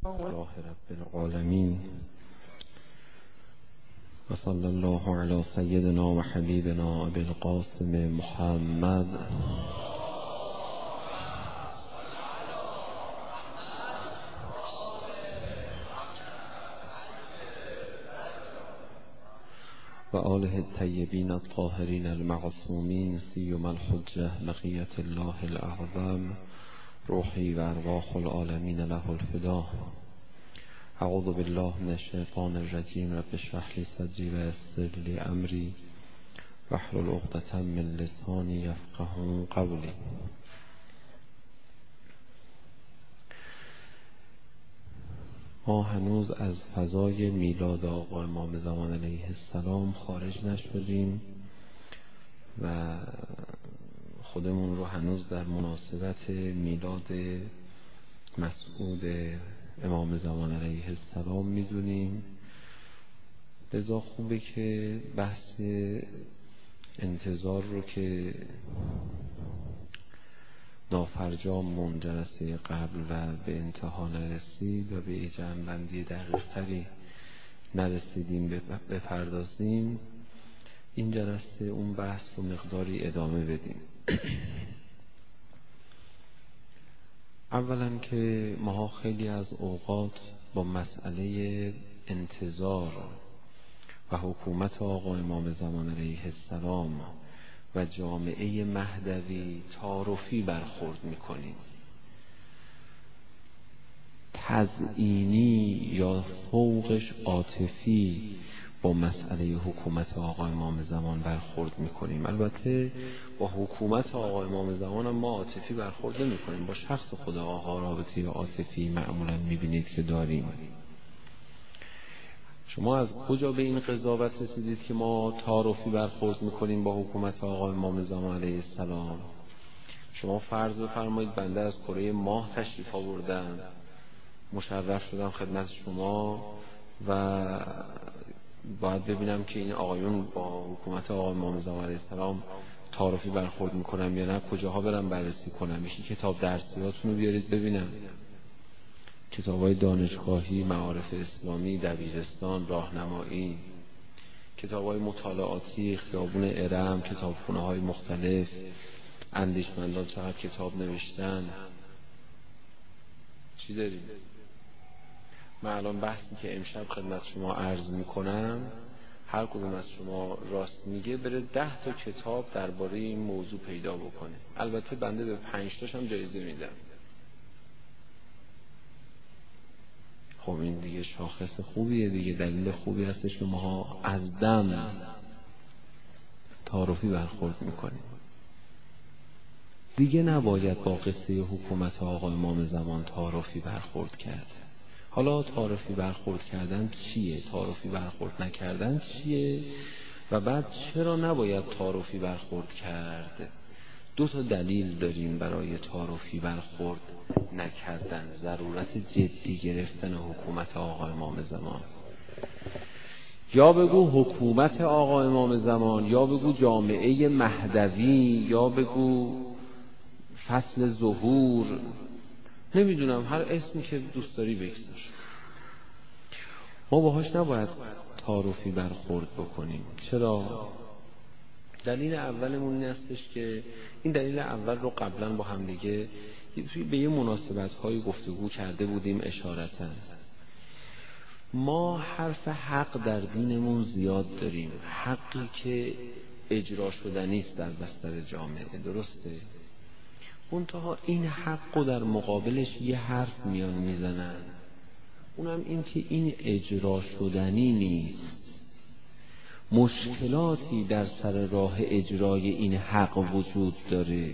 الله رب العالمین و صلی الله علی سیدنا و حبیبنا ابی القاسم محمد و آله الطیبین الطاهرین المعصومین سیما الحجة بقیة الله الاعظم روحی و ارواح العالمین له الفدا. اعوذ بالله من الشیطان الرجیم. رب اشرح لی صدری و یسر لی امری واحلل عقدة من لسانی یفقهوا قولی. ما هنوز از فضای میلاد آقا امام زمان علیه السلام خارج نشدیم و خودمون رو هنوز در مناسبت میلاد مسعود امام زمان علیه السلام میدونیم. لذا خوبه که بحث انتظار رو که نافرجام جلسه قبل و به انتها نرسید و به جمع‌بندی دقیق‌تری نرسیدیم بپردازیم، این جلسه اون بحث رو مقداری ادامه بدیم. اولا که ما خیلی از اوقات با مسئله انتظار و حکومت آقا امام زمان علیه السلام و جامعه مهدوی تعارفی برخورد میکنیم. تزیینی یا فوقش عاطفی با مسئله حکومت آقا امام زمان برخورد میکنیم. البته با حکومت آقا امام زمان ما عاطفی برخورد نمیکنیم، با شخص خود آقا رابطه عاطفی معمولا میبینید که داریم. شما از کجا به این قضاوت رسیدید که ما تعارفی برخورد میکنیم با حکومت آقا امام زمان علیه السلام؟ شما فرض بفرمایید بنده از کره ماه تشریف آوردم، مشرف شدم خدمت شما و باید ببینم که این آقایون با حکومت آقا امام زمان علیه السلام تعارفی برخورد میکنم یا نه. کجاها برم بررسی کنم؟ یکی کتاب درسیاتون رو بیارید ببینم، کتاب‌های دانشگاهی، معارف اسلامی، دبیرستان، راهنمایی، کتاب‌های مطالعاتی، خیابون ارم، کتابخونه‌های مختلف، اندیشمندان چقدر کتاب نوشتن. چی داریم؟ من الان بحثی که امشب خدمت شما عرض میکنم، هر کدوم از شما راست میگه بره 10 تا کتاب درباره این موضوع پیدا بکنه. البته بنده به 5 تاش هم جایزه میدم. خب این دیگه شاخص خوبیه دیگه، دلیل خوبی هستش که ما از دم تعارفی برخورد میکنیم. دیگه نباید با قصه حکومت آقا امام زمان تعارفی برخورد کرد. حالا تعارفی برخورد کردن چیه؟ تعارفی برخورد نکردن چیه؟ و بعد چرا نباید تعارفی برخورد کرد؟ 2 تا دلیل داریم برای تعارفی برخورد نکردن، ضرورت جدی گرفتن حکومت آقا امام زمان. یا بگو حکومت آقا امام زمان، یا بگو جامعه مهدوی، یا بگو فصل ظهور، نمیدونم هر اسمی که دوست داری بگذار. ما باهاش نباید تعارفی برخورد بکنیم. چرا؟ دلیل اولمون این هستش که این دلیل اول رو قبلا با هم دیگه به یه مناسبت‌های گفتگو کرده بودیم اشارتاً. ما حرف حق در دینمون زیاد داریم، حقی که اجرا شدنی است در بستر جامعه، درسته؟ منتها این حق رو در مقابلش یه حرف میان میزنن، اونم این که این اجرا شدنی نیست. مشکلاتی در سر راه اجرای این حق وجود داره.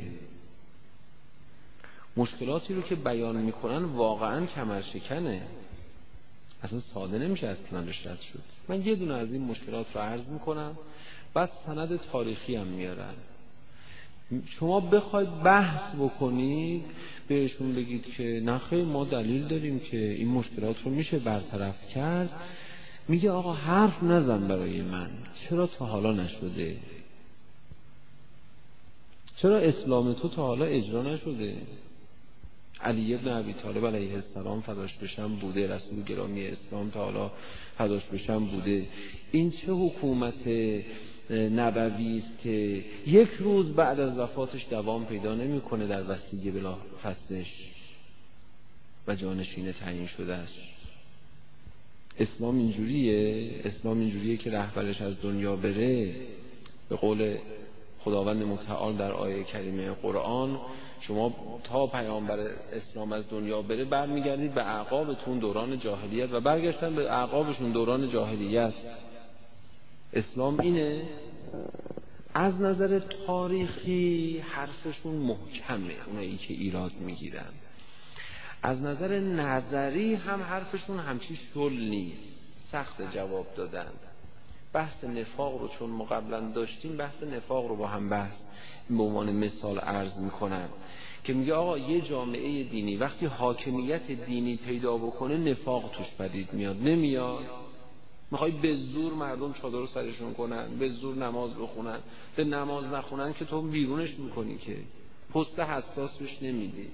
مشکلاتی رو که بیان میکنن واقعا کمرشکنه، اصلا ساده نمیشه از کنارش رد شد. من یه دونه از این مشکلات رو عرض میکنم، بعد سند تاریخی هم میارن. شما بخواید بحث بکنید بهشون بگید که نخیر ما دلیل داریم که این مشکلات رو میشه برطرف کرد، میگه آقا حرف نزن برای من. چرا تا حالا نشده؟ چرا اسلام تو تا حالا اجرا نشده؟ علی ابن ابی طالب علیه السلام فداش بشم بوده، رسول گرامی اسلام تعالی فداش بشم بوده. این چه حکومت نبوی است که یک روز بعد از وفاتش دوام پیدا نمیکنه در وصیه بلا فصلش و جانشین تعیین شده است. اسلام اینجوریه که رهبرش از دنیا بره، به قول خداوند متعال در آیه کریمه قرآن، شما تا پیامبر اسلام از دنیا بره برمیگردید به اعقابتون دوران جاهلیت، و برگشتن به اعقابشون دوران جاهلیت. اسلام اینه. از نظر تاریخی حرفشون محکمه، اونایی که ایراد میگیرن. از نظر نظری هم حرفشون همچی شل نیست، سخت جواب دادن. بحث نفاق رو چون ما قبلا داشتیم، بحث نفاق رو با هم بحث به عنوان مثال عرض میکنم که میگه آقا یه جامعه دینی وقتی حاکمیت دینی پیدا بکنه نفاق توش پدید میاد. نمیاد؟ میخوای به زور مردم چادر رو سرشون کنن، به زور نماز بخونن، به نماز نخونن که تو بیرونش میکنی، که پست حساس بهش نمیدی.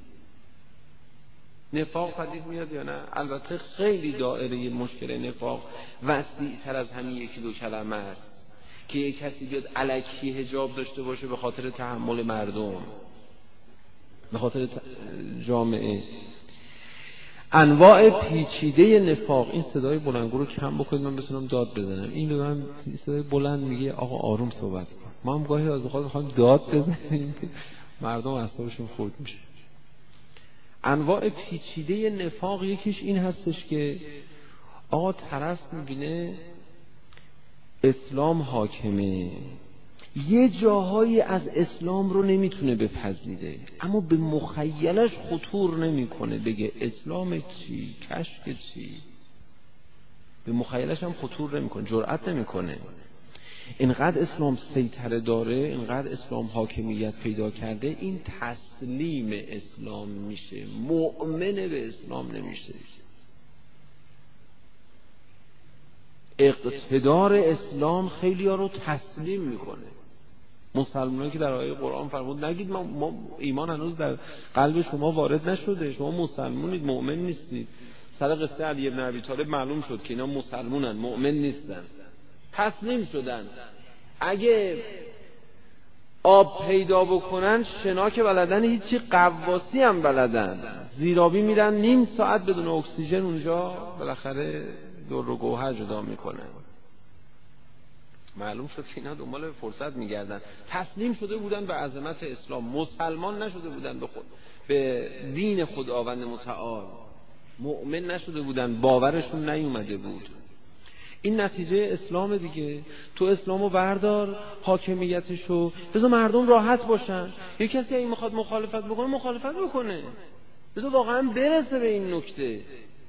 نفاق پدید میاد یا نه؟ البته خیلی دایره مشکل نفاق وسیع تر از همین یکی دو کلمه است که یک کسی بیاد الکی حجاب داشته باشه به خاطر تحمل مردم، به خاطر جامعه. انواع پیچیده نفاق. این صدای بلندگو رو کم بکنید من بتونم داد بزنم. این به من صدای بلند میگه آقا آروم صحبت کن. ما هم گاهی از اوقات میخوایم داد بزنیم مردم اعصابشون خورد میشه. انواع پیچیده نفاق یکیش این هستش که آقا طرف میبینه اسلام حاکمه، یه جاهایی از اسلام رو نمیتونه بپذیره، اما به مخیلش خطور نمیکنه بگه اسلام چی، کشک چی، به مخیلش هم خطور نمیکنه، جرأت نمیکنه. اینقدر اسلام سیطره داره، اینقدر اسلام حاکمیت پیدا کرده، این تسلیم اسلام میشه، مؤمن به اسلام نمیشه. اقتدار اسلام خیلی ها رو تسلیم میکنه. مسلمانان که در آیه قرآن فرمود نگید ما ایمان هنوز در قلب شما وارد نشده، شما مسلمونید، مؤمن نیستید. سر قصه علی ابن ابی طالب معلوم شد که اینا مسلمونن، مؤمن نیستن، تسلیم شدن. اگه آب پیدا بکنن شنا که بلدن، هیچی قواسی هم بلدن، زیرابی میرن نیم ساعت بدون اکسیژن اونجا بالاخره در و گوهر جدا میکنن. معلوم شد که اینا دنبال فرصت میگردن. تسلیم شده بودن به عظمت اسلام، مسلمان نشده بودن به دین خداوند متعال، مؤمن نشده بودن، باورشون نیومده بود. این نتیجه اسلام دیگه. تو اسلامو بردار، حاکمیتشو بذار مردم راحت باشن. یک کسی اگه میخواد مخالفت بکنه مخالفت بکنه، بذار واقعا برسه به این نکته.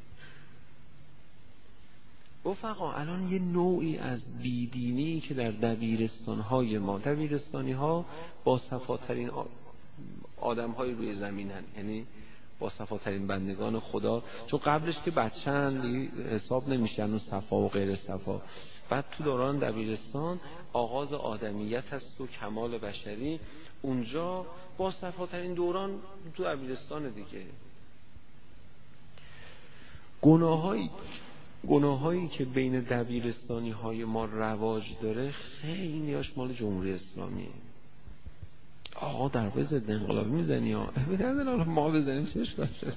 رفقا الان یه نوعی از بیدینی که در دبیرستان‌های ما، دبیرستانی‌ها با صفاترین آدم‌های روی زمینن، یعنی با صفاترین بندگان خدا، چون قبلش که بچه‌ن حساب نمیشن و صفا و غیر صفا. بعد تو دوران دبیرستان آغاز آدمیت هست و کمال بشری، اونجا با صفاترین دوران تو دبیرستان دیگه. گناهایی که بین دبیرستانی های ما رواج داره خیلی هاش مال جمهوری اسلامیه. آقا در ضد انقلابی میزنی ها، ما بزنیم چه اشکال داره؟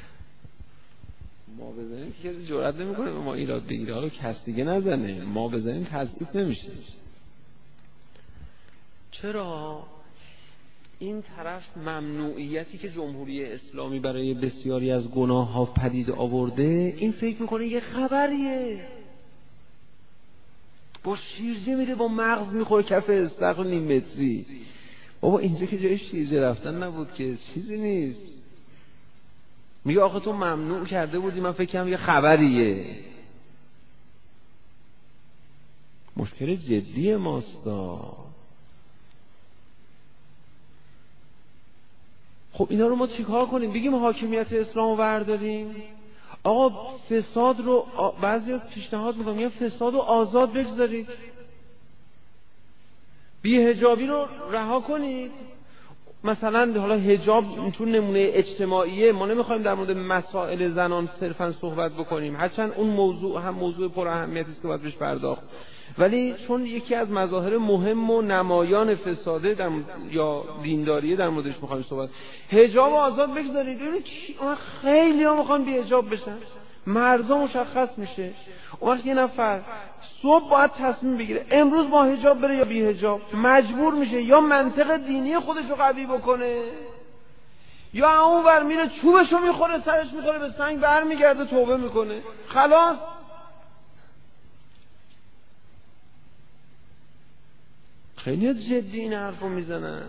ما بزنیم که کسی جرئت نمیکنه به ما ایراد بگیره، حالا کس دیگه نزنه، ما بزنیم تضعیف نمیشه. چرا؟ این طرف ممنوعیتی که جمهوری اسلامی برای بسیاری از گناه ها پدید آورده، این فکر میکنه یه خبریه، با شیرجه میره با مغز میخوره کف استخر نیم متری. بابا اینجا که جای شیرجه رفتن نبود که، چیزی نیست. میگه آخه تو ممنوع کرده بودی، من فکر کنم یه خبریه. مشکل جدی ماستا. خب اینا رو ما چیکار کنیم؟ بگیم حاکمیت اسلام رو برداریم؟ آقا فساد رو بعضی پیشنهاد میکنم، میگن فساد رو آزاد بگذارید، بی‌حجابی رو رها کنید. مثلا حالا حجاب تو نمونه اجتماعیه، ما نمیخوایم در مورد مسائل زنان صرفا صحبت بکنیم، هرچند اون موضوع هم موضوع پر اهمیتی است که باید بهش پرداخت، ولی چون یکی از مظاهر مهم و نمایان فساده یا دینداریه در موردش میخوایم صحبت. حجاب آزاد بگذارید، ببینید خیلی ها میخوان بی حجاب بشن، مردا مشخص میشه. اون وقت یه نفر صبح باید تصمیم بگیره امروز با حجاب بره یا بی حجاب، مجبور میشه یا منطق دینی خودشو قوی بکنه یا اونور میره چوبشو میخوره، سرش میخوره به سنگ، برمیگرده توبه میکنه، خلاص. خیلی جدی این حرفو میزنن.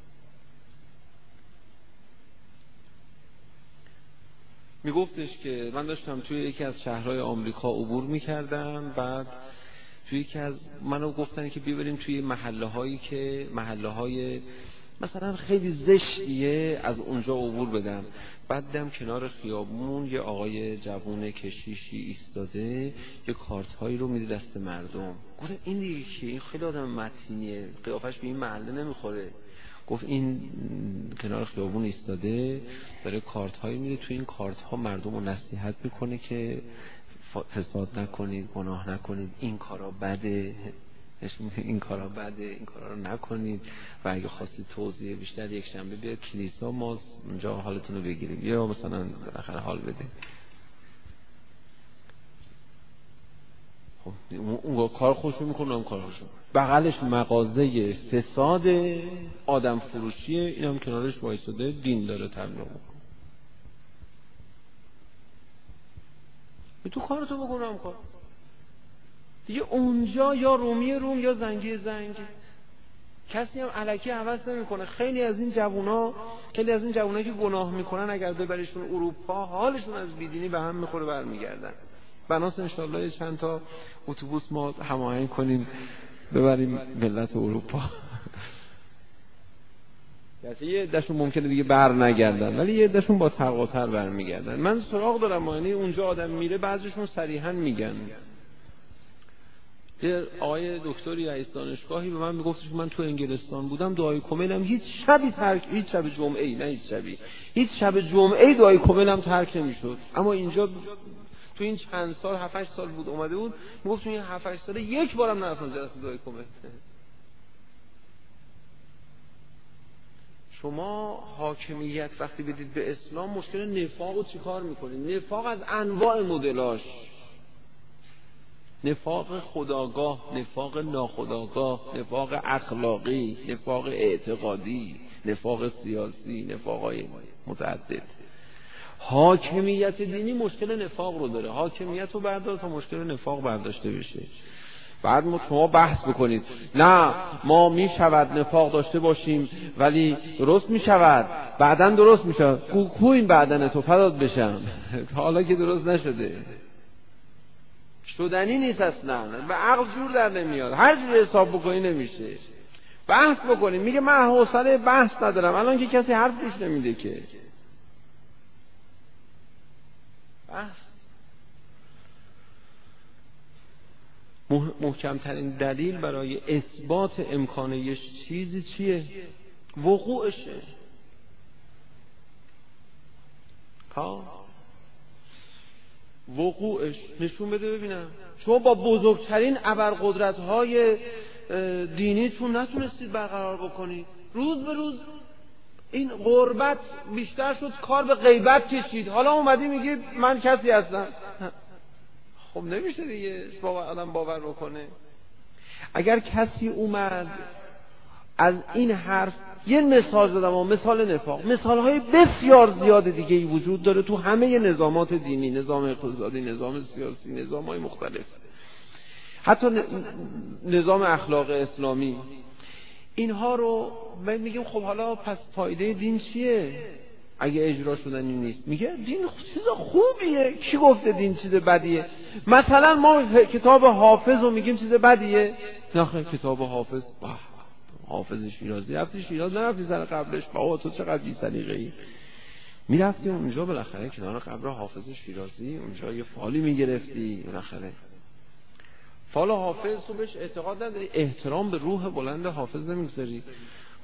میگفتش که من داشتم توی یکی از شهرهای آمریکا عبور میکردم، بعد توی یکی از منو گفتن که بیبریم توی محله های مثلا خیلی زشتیه، از اونجا عبور بدم. بعد دیدم کنار خیابون یه آقای جوون کشیشی ایستاده، یه کارت هایی رو میده دست مردم. گفتم این دیگه که این خیلی آدم متینیه، قیافش به این محله نمیخوره. گفت این کنار خیابون ایستاده داره کارت هایی میده، تو این کارت ها مردم رو نصیحت میکنه که فساد نکنید، گناه نکنید، این کارا بده، این کارا بده، این کارا رو نکنید و اگه خواستید توضیح بیشتر یک شنبه بیاید کلیسا، ما اونجا حالتون رو بگیریم یا مثلا بالاخره حال بدیم. خب اون کار خوشو میکنه، اون کار خوشو، بغلش مغازه فساد آدم فروشیه، اینم کنارش وایساده دین داره تبلیغ میکنه. تو کارتو بکنم کار دیگه، اونجا یا رومی روم یا زنگی زنگ، کسی هم الکی عوض نمیکنه. خیلی از این جوونا که گناه میکنن اگر ببریشون اروپا حالشون از بیدینی به هم میخوره، برمیگردن. بناس انشالله چند تا اتوبوس ما هماهنگ کنیم ببریم ملت اروپا. یه عده‌شون ممکنه دیگه بر نگردن، ولی یه عده‌شون با تقاطر برمیگردن. من سراغ دارم، یعنی اونجا آدم میره بعضیشون صریحا میگن. یه آقای دکتری رئیس دانشگاهی به من میگفتش که من تو انگلستان بودم، دعای کمیلم هیچ شب جمعه‌ای دعای کمیلم ترک نمیشد، اما اینجا تو این چند سال 7-8 سال بود اومده بود، میگفت تو این 7-8 سال یک بارم نرفتم جلسه دعای کمیل. شما حاکمیت وقتی بدید به اسلام، مشکل نفاق رو چیکار میکنید؟ نفاق از انواع مدلاش، نفاق خودآگاه، نفاق ناخودآگاه، نفاق اخلاقی، نفاق اعتقادی، نفاق سیاسی، نفاقای متعدد. حاکمیت دینی مشکل نفاق رو داره، حاکمیت رو بردار تا مشکل نفاق برداشته بشه. بعد شما بحث بکنید نه ما میشود نفاق داشته باشیم ولی درست میشود، بعدن درست میشود. کو این بعدن تو فدات بشم، تا حالا که درست نشده، شدنی نیست اصلا، به عقل جور در نمیاد، هر جور حساب بکنی نمیشه. بحث بکنید، میگه من حوصله بحث ندارم، الان که کسی حرف گوش نمیده که. بحث محکمترین دلیل برای اثبات امکان یه چیزی چیه؟ وقوعشه. وقوعش نشون بده ببینم. شما با بزرگترین ابرقدرت‌های دینیتون نتونستید برقرار بکنید، روز به روز این غربت بیشتر شد، کار به غیبت کشید، حالا اومدی میگی من کسی هستم. خب نمیشه دیگه آدم باور بکنه. اگر کسی اومد از این حرف، یه مثال زدم و مثال نفاق، مثالهای بسیار زیاد دیگه ای وجود داره تو همه نظامات دینی، نظام اقتصادی، نظام سیاسی، نظامهای مختلف، حتی نظام اخلاق اسلامی. اینها رو میگیم خب حالا پس فایده دین چیه اگه اجرا شدنی نیست؟ میگه دین چیز خوبیه. کی گفته دین چیز بدیه؟ مثلا ما کتاب حافظ رو میگیم چیز بدیه؟ نه خیلی کتاب حافظ شیرازی، رفتی شیراز نرفتی سر قبرش؟ بابا تو چقدر بی سلیقه‌ای. میرفتی اونجا بالاخره کنار قبر حافظ شیرازی، اونجا یه فالی میگرفتی، بالاخره فال حافظ تو بهش اعتقاد نداری، احترام به روح بلند حافظ نمیگذاری.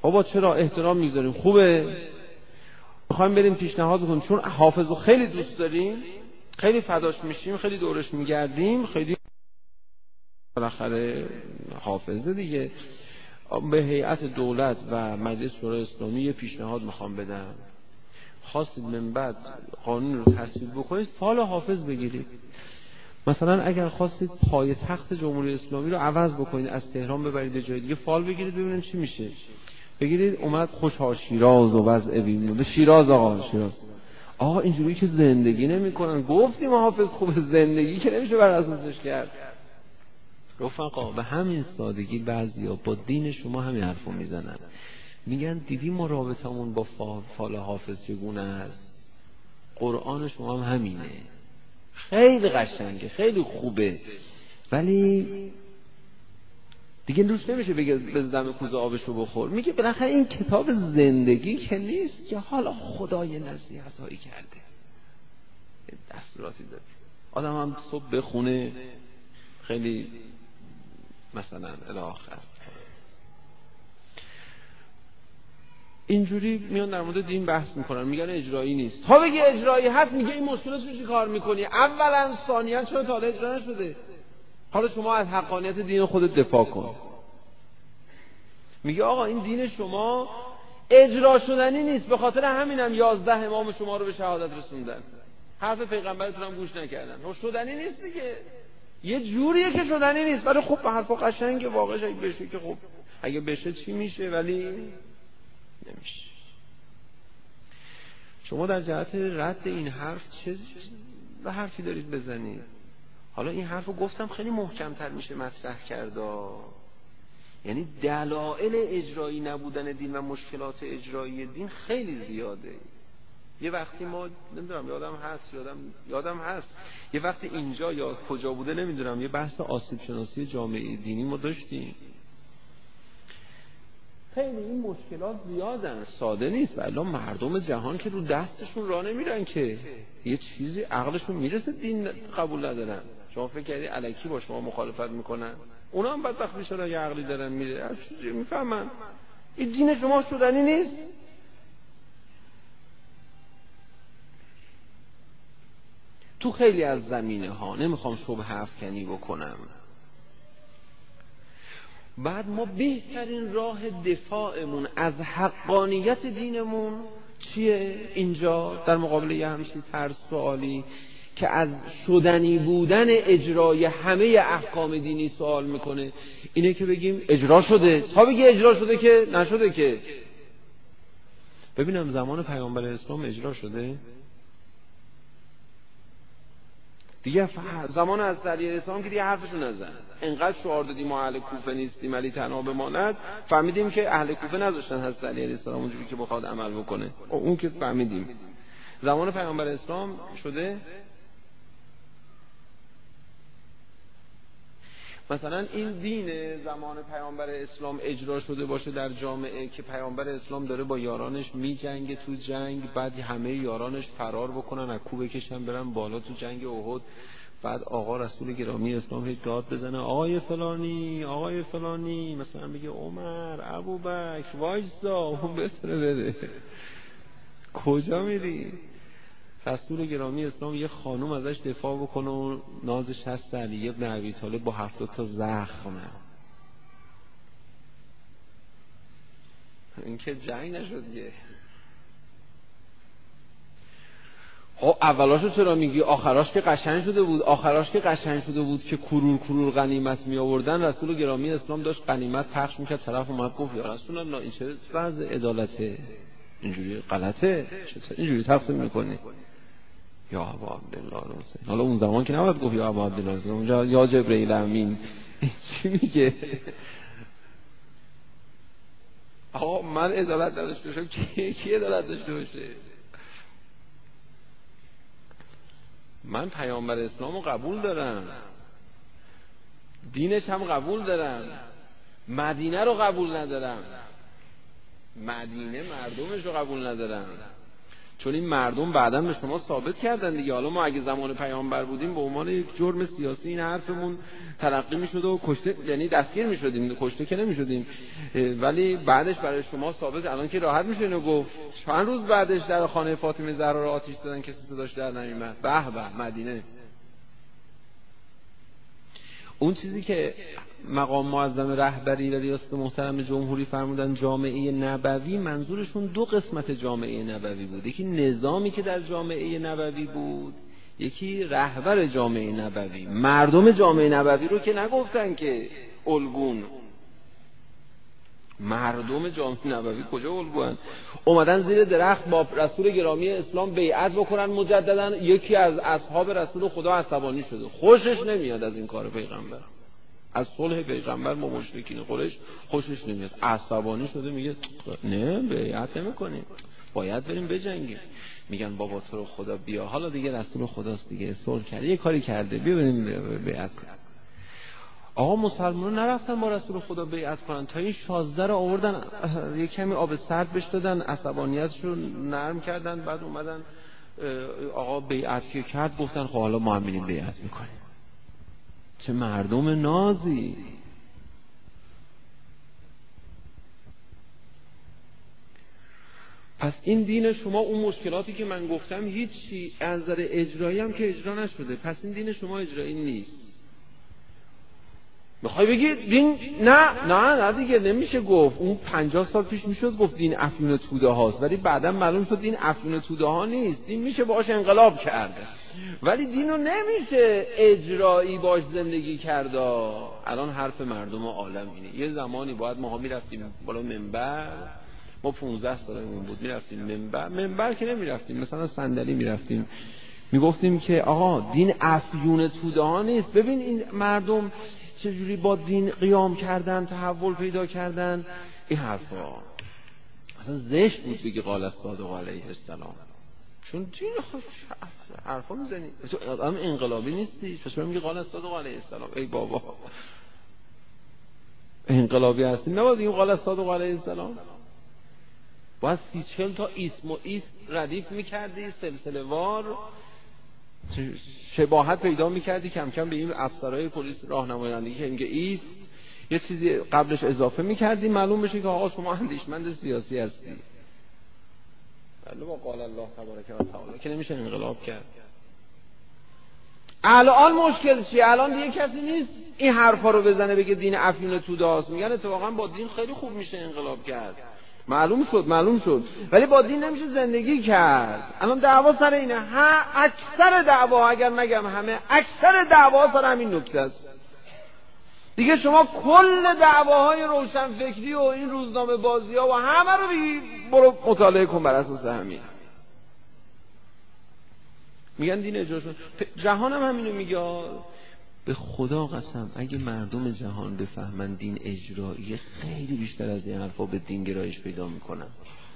بابا چرا احترام میذاریم، خوبه، میخوایم بریم پیشنهاد کنیم چون حافظو خیلی دوست داریم، خیلی فداش میشیم، خیلی دورش میگردیم، خیلی بالاخره حافظه دیگه. به هیئت دولت و مجلس شورای اسلامی یه پیشنهاد میخوام بدم، خواستید من بعد قانون رو تصویب بکنید فال حافظ بگیرید. مثلا اگر خواستید پایتخت جمهوری اسلامی رو عوض بکنید، از تهران ببرید جای دیگه، فال بگیرید ببینید چی میشه. بگیرید اومد خوشا شیراز و وضع بیم شیراز، آقا شیراز، آقا اینجوری که زندگی نمیکنن. گفتیم حافظ خوب، زندگی که نمیشه بر اساسش کرد. رفقا به همین سادگی بعضیا با دین شما همین حرفو میزنن، میگن دیدی ما رابطمون با فال حافظ چگونه است، قرآن شما هم همینه، خیلی قشنگه، خیلی خوبه، ولی دیگه دوست نمیشه بگه بزدم کوزه آبشو بخور. میگه بالاخره این کتاب زندگی که نیست که حالا خدای نصیحتایی کرده، دستوراتی داره، آدم هم صبح بخونه خیلی مثلا الاخر اینجوری میان در مورد دین بحث میکنن، میگن اجرایی نیست. تا بگی اجرایی هست میگه این مشکلات رو چی کار میکنی؟ اولا ثانیا چرا تا حالا اجرا نشده؟ حالا شما از حقانیت دین خودت دفاع کن. میگه آقا این دین شما اجرا شدنی نیست، به خاطر همینم 11 امام شما رو به شهادت رسوندن، حرف پیغمبرتون هم گوش نکردن. شدنی نیست دیگه، یه جوریه که شدنی نیست. ولی خب حرفا قشنگه، واقعا اگه بشه که خب اگه بشه چی میشه، ولی نمیشه. شما در جهت رد این حرف چه حرفی دارید بزنید؟ حالا این حرفو گفتم خیلی محکم‌تر میشه مطرح کرد، یعنی دلایل اجرایی نبودن دین و مشکلات اجرایی دین خیلی زیاده. یه وقتی ما نمیدونم یادم هست یه وقتی اینجا یا کجا بوده نمیدونم یه بحث آسیب شناسی جامعه دینی ما داشتیم. خیلی این مشکلات زیادن، ساده نیست. ولی مردم جهان که رو دستشون راه نمیرن که یه چیزی عقلشون میرسه دین قبول ندارن. شما فکر کردی الکی با شما مخالفت میکنن؟ اونا هم بدبخت میشن یه عقلی دارن میره هر چیزی میفهمن. این دین شما شدنی نیست. تو خیلی از زمینه ها نمیخوام شبهه افکنی بکنم. بعد ما بهترین راه دفاعمون از حقانیت دینمون چیه؟ اینجا در مقابل یه همچین طرز سوالی که از شدنی بودن اجرای همه احکام دینی سوال میکنه، اینه که بگیم اجرا شده. تا بگی اجرا شده که نشده که. ببینم زمان پیامبر اسلام اجرا شده؟ دیگه زمان از علی اسلام که دیگه حرفشون نزن. انقدر شعار دادیم ما اهل کوفه نیستیم علی تنها بماند، فهمیدیم که اهل کوفه نذاشتن حضرت علی علیه السلام اونجوری که بخواد عمل بکنه. اون که فهمیدیم. زمان پیامبر اسلام شده؟ مثلا این دین زمان پیامبر اسلام اجرا شده باشه در جامعه که پیامبر اسلام داره با یارانش میجنگه تو جنگ، بعد همه یارانش فرار بکنن از کوه بکشن برن بالا تو جنگ احد، بعد آقا رسول گرامی اسلام هی داد بزنه آقای فلانی، مثلا بگه عمر، ابوبکر وایسا اون بسره بده. کجا میری؟ رسول گرامی اسلام یه خانوم ازش دفاع بکنه و نازش هست علی ابن ابی طالب با 70 تا زخمه. این که جنگ نشد دیگه. خب اولاشو چرا میگی؟ آخراش که قشنگ شده بود که کرور غنیمت می آوردن. رسول گرامی اسلام داشت غنیمت پخش میکرد، طرف اومد گفت یا رسول الله این چه وضع عدالته؟ اینجوری غلطه، چطور اینجوری تقسیم میکنی؟ یا ابا عبدالله حسین. حالا اون زمان که نباید گفت یا ابا عبدالله حسین، اونجا یا جبرئیل امین. چی میگه؟ آقا من عدالت نداشته باشم کی عدالت داشته باشه؟ من پیامبر اسلامو قبول دارم، دینش هم قبول دارم، مدینه رو قبول ندارم، مدینه مردمش رو قبول ندارم. چون این مردم بعداً به شما ثابت کردن دیگه. حالا ما اگه زمان پیامبر بودیم به عنوان یک جرم سیاسی این حرفمون تلقی میشد و کشته، یعنی دستگیر میشدیم، کشته که نمیشدیم، ولی بعدش برای شما ثابت. الان که راحت میشه اینو گفت. چند روز بعدش در خانه فاطمه زهرا رو آتش دادن، کسی صداش در نمیومد. به به مدینه. اون چیزی که مقام معظم رهبری و ریاست محترم جمهوری فرمودن جامعه نبوی، منظورشون دو قسمت جامعه نبوی بود. یکی نظامی که در جامعه نبوی بود، یکی رهبر جامعه نبوی. مردم جامعه نبوی رو که نگفتن که الگون. مردم جامعه نبوی کجا الگوان؟ اومدن زیر درخت با رسول گرامی اسلام بیعت بکنن مجددا. یکی از اصحاب رسول خدا عصبانی شده، خوشش نمیاد از این کار پیغمبر، از صلح پیغمبر با مشرکین قریش خوشش نمیاد، عصبانی شده، میگه نه بیعت نمی‌کنیم، باید بریم بجنگیم. میگن بابا تو رو خدا بیا، حالا دیگه رسول خداست دیگه، صلح کرده، یه کاری کرده، بیا بریم بیعت کنیم. آقا مسلمانان نرفتن با رسول خدا بیعت کنن، تا این 16 رو آوردن یه کمی آب سرد بهش دادن، عصبانیتشو نرم کردن، بعد اومدن آقا بیعت که کرد، گفتن خب حالا ما هم میریم بیعت میکنیم. چه مردم نازی. پس این دین شما، اون مشکلاتی که من گفتم هیچی از نظر اجرایی هم که اجرا نشده، پس این دین شما اجرایی نیست. میخوای بگی دین نه دیگه نمیشه گفت. اون 50 سال پیش میشد گفت دین افیون توده هاست، ولی بعدا معلوم شد دین افیون توده ها نیست. دین میشه باهاش انقلاب کرده، ولی دین رو نمیشه اجرایی باش زندگی کرده. الان حرف مردم عالم اینه. یه زمانی باید ما میرفتیم بالا منبر، ما 15 سالمون بود، میرفتیم منبر که نمیرفتیم، مثلا صندلی میرفتیم، میگفتیم که آقا دین افیون توده ها نیست. ببین این مردم چجوری با دین قیام کردن، تحول پیدا کردن. این حرفا اصلا زشت بود بگی قال الصادق علیه السلام، چون دین خود حرفا میزنی. تو آدم انقلابی نیستی، پس میگی قال الصادق علیه السلام. ای بابا انقلابی هستی نباید بگیم قال الصادق علیه السلام. باید 30-40 تا اسم و ایست ردیف میکردی سلسله وار، شباهت پیدا میکردی کم کم به این افسرهای پلیس راهنمایندگی که میگه ایست، یه چیزی قبلش اضافه میکردی، معلوم بشه که آقا شما اندیشمند سیاسی هستی. ولی با قال الله تبارک و تعالی که نمیشه انقلاب کرد. الان مشکل چیه؟ الان دیگه کسی نیست این حرفا رو بزنه بگه دین افیون توده است. میگن اتفاقا با دین خیلی خوب میشه انقلاب کرد. معلوم شد ولی با دین نمیشه زندگی کرد. الان دعوا سر اینه. اکثر دعوا، اگر نگم همه، اکثر دعوا سر همین نکته است. دیگه شما کل دعواهای روشنفکری و این روزنامه بازی ها و همه رو برو مطالعه کن بر اساس همین. میگن دین اجرا شد. جهان هم همینو میگه. به خدا قسم اگه مردم جهان بفهمن دین اجرایی، خیلی بیشتر از این حرفا به دین گرایش پیدا میکنن.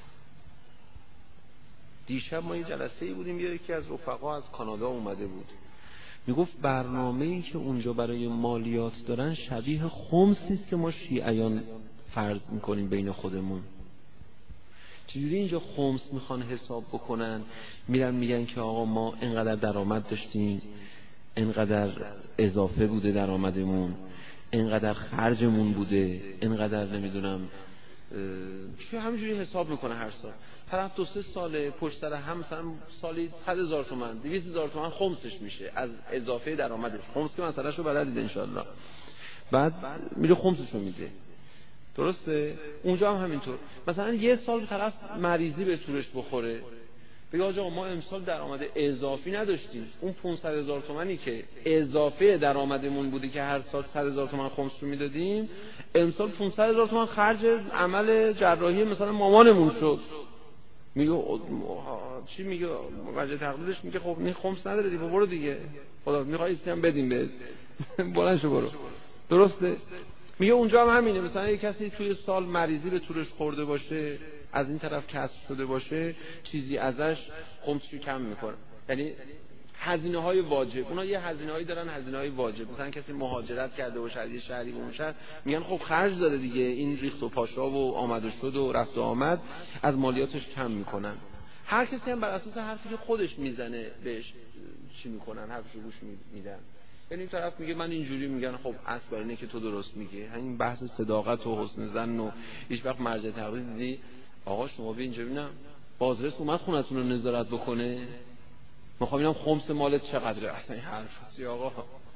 دیشب ما یه جلسه‌ای بودیم، یکی از رفقا از کانادا اومده بود، میگفت برنامه‌ای که اونجا برای مالیات دارن شبیه خمسی است که ما شیعیان فرض میکنیم بین خودمون. چجوری اینجا خمس میخوان حساب بکنن؟ میرن میگن که آقا ما اینقدر درآمد داشتیم، اینقدر اضافه بوده درآمدمون، اینقدر خرجمون بوده، اینقدر نمیدونم چه، همینجوری حساب میکنه هر سال. طرف 2-3 سال پشت سر هم مثلا سالی 100,000 تومان 200,000 تومان خمسش میشه از اضافه درآمدش. خمس که مسئلهشو بلدید ان شاءالله. بعد میره خمسشو میده. درسته؟ اونجا هم همینطور. مثلا یه سال طرف مریضی به تورش بخوره، بگه آقا ما امسال درآمد اضافی نداشتیم، اون 500,000 تومانی که اضافه درآمدمون بودی که هر سال 100,000 تومان خمس رو میدادیم، امسال 500,000 تومان خرج عمل جراحی مثلا مامانمون شد. میگه چی میگه؟ وجه تقلیدش میگه خب این خمس نداره دیگه، برو دیگه، خدا میخوای استیم بدیم بهت، بلند شو برو. درسته؟ میگه اونجا هم همینه. مثلا یک کسی توی سال مریضی به تورش خورده باشه، از این طرف کسب شده باشه، چیزی ازش خمسشو کم میکنه. یعنی هزینه های واجب، اونا یه هزینه هایی دارن، هزینه های واجب. مثلا کسی مهاجرت کرده باشه از یه شهری به اون شهر، میگن خب خرج داره دیگه، این ریخت و پاشا و آمد و شد و رفت و آمد، از مالیاتش کم میکنن. هر کسی هم بر اساس حرفی که خودش میزنه بهش چی میکنن، حرفشو گوش میدن. یعنی این طرف میگه من اینجوری میگن، خب اصل اینه که تو درست میگی. همین بحث صداقت و حسن ظن و هیچ وقت مرجع تقلید دیدی آقا شما بیا اینجا ببینم بازرس اومد خونتون رو نظارت بکنه، میخوام ببینم خمس مالت چقدره. اصلا این حرف چیه آقا؟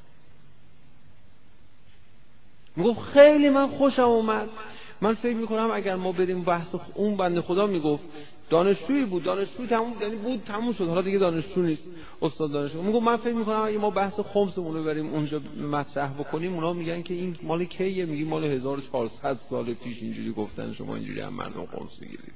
میگفت خیلی من خوشم اومد. من فکر میکنم اگر ما بریم بحث اون بنده خدا میگفت دانشجویی بود، دانشجو تموم شد، حالا دیگه دانشجو نیست، استاد دانشگاه. میگفت من فکر میکنم اگه ما بحث خمسمون رو بریم اونجا مطرح بکنیم، اونا میگن که این مال کیه؟ میگی مال 1400 سال پیش اینجوری گفتن، شما اینجوری هم مردم خمس میگیرید.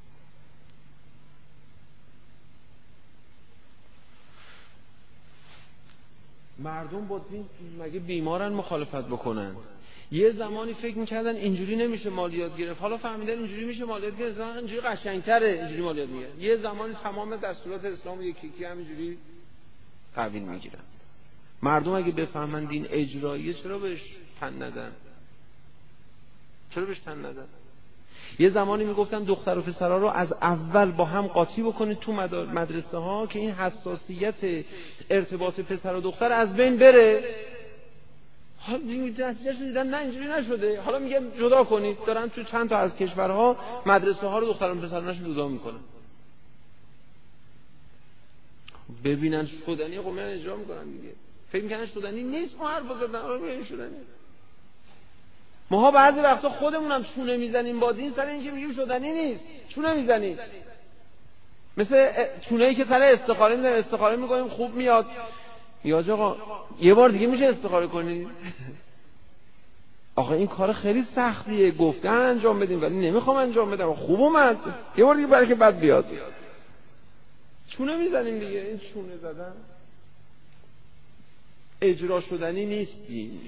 مردم با دین مگه بیمارن مخالفت بکنن؟ یه زمانی فکر میکردن اینجوری نمیشه مالیات گرفت، حالا فهمیدن اینجوری میشه مالیات گرفت، اینجوری قشنگتره اینجوری مالیات میگیرن. یه زمانی تمام دستورات اسلام یکی یکی همینجوری تحویل میگیرن. مردم اگه بفهمن دین اجراییه چرا بهش تن ندن؟ یه زمانی میگفتن دختر و پسرها رو از اول با هم قاطی بکنید تو مدرسه ها که این حساسیت ارتباط پسر و دختر از بین بره. حالا نتیجهش دیدن نه اینجوری نشده، حالا میگه جدا کنید. دارن تو چند تا از کشورها مدرسه ها رو دختران پسرانش جدا میکنن. ببینن شدنی خب میان اجرا میکنن دیگه. فکر میکنن شدنی نیست، اون حرف زدن آره این شدنی. ماها بعضی وقتا خودمونم چونه میزنیم با دین سر اینکه میگیم شدنی نیست، چونه میزنیم. مثل چونه‌ای که سر استخاره میزنیم، استخاره میکنیم خوب میاد. یا آقا یه بار دیگه میشه استخاره کنی؟ آقا این کار خیلی سختیه، گفتن انجام بدیم ولی نمیخوام انجام بدم، خوب اومد یه بار دیگه برای که بد بیاد. چونه میزنیم دیگه. این چونه زدن اجرا شدنی نیست دین.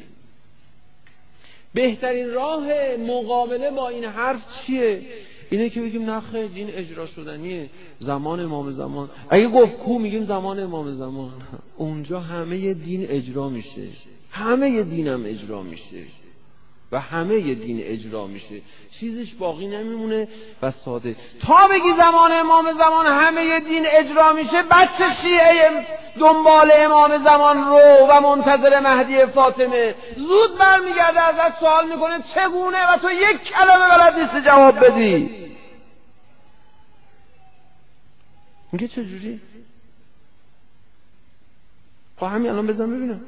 بهترین راه مقابله با این حرف چیه؟ اینه که بگیم نه خیر دین اجرا شدنیه، زمان امام زمان. اگه گفت کو میگیم زمان امام زمان، اونجا همه دین اجرا میشه، همه دینم اجرا میشه و همه دین اجرا میشه، چیزش باقی نمیمونه و ساده. تا بگی زمان امام زمان همه دین اجرا میشه، بچه شیعه دنبال امام زمان رو و منتظر مهدی فاطمه زود برمیگرده ازت سوال میکنه چگونه و تو یک کلمه بلد نیستی جواب بدی. میگه چجوری؟ خب همین الان بزن ببینم.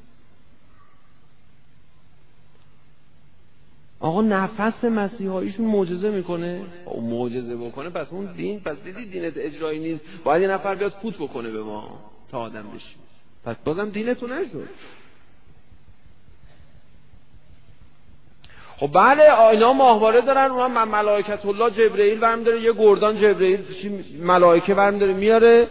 آقا نفس مسیحاییشون معجزه میکنه. معجزه بکنه پس اون دین، پس دیدی دینت اجرایی نیست، باید یه نفر بیاد فوت بکنه به ما تا آدم بشیم. پس بازم دینتون نشد. خب بله اینا ماهواره دارن، اونها ملائکت الله جبرئیل برمی داره، یه گردان جبرئیل ملائکه برمی داره میاره.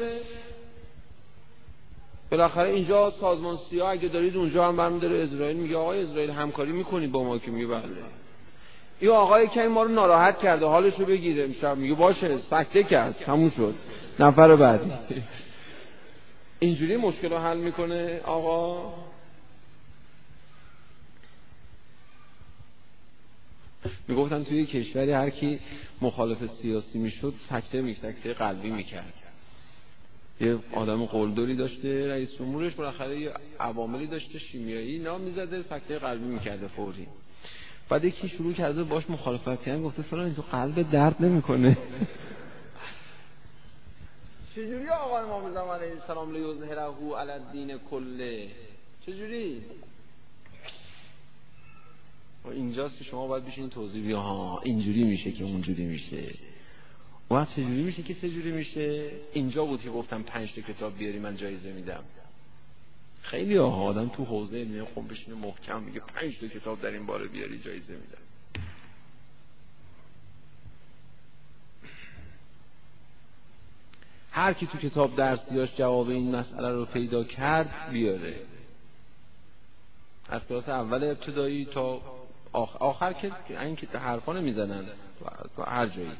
بالاخره اینجا سازمان سیاه اگه دارید اونجا هم برمی داره اسرائیل میگه آقای اسرائیل همکاری میکنی با ما؟ که میگه بله. این آقای که ما رو ناراحت کرده حالشو بگیره امشب، میگه باشه سکته کرد تموم شد نفر بعدی. اینجوری مشکل رو حل میکنه آقا. میگفتن توی کشوری هر کی مخالف سیاسی میشد سکته قلبی میکرد. یه آدم قلدری داشته رئیس جمهورش، بالاخره یه عواملی داشته شیمیایی نام میزده، سکته قلبی میکرده فوری. بعد یکی شروع کرده باش مخالفت کردن، گفته فلان تو قلب درد نمیکنه. چجوری آقا امام زمان علیه السلام لیظهره علی الدین کله؟ چجوری؟ اینجاست که شما باید بشین توضیح بیا ها اینجوری میشه که اونجوری میشه. وقت چجوری میشه که چجوری میشه؟ اینجا بود که گفتم 5 تا کتاب بیاری من جایزه میدم. خیلی آدم تو حوزه علمی خب بشینه محکم میگه 5 تا کتاب در این باره بیاری جایزه میدم. هر کی تو کتاب درسیاش جواب این مسئله رو پیدا کرد بیاره، از کلاس اول ابتدایی تا آخر که این که حرفا نمیزنن تو هر جایی.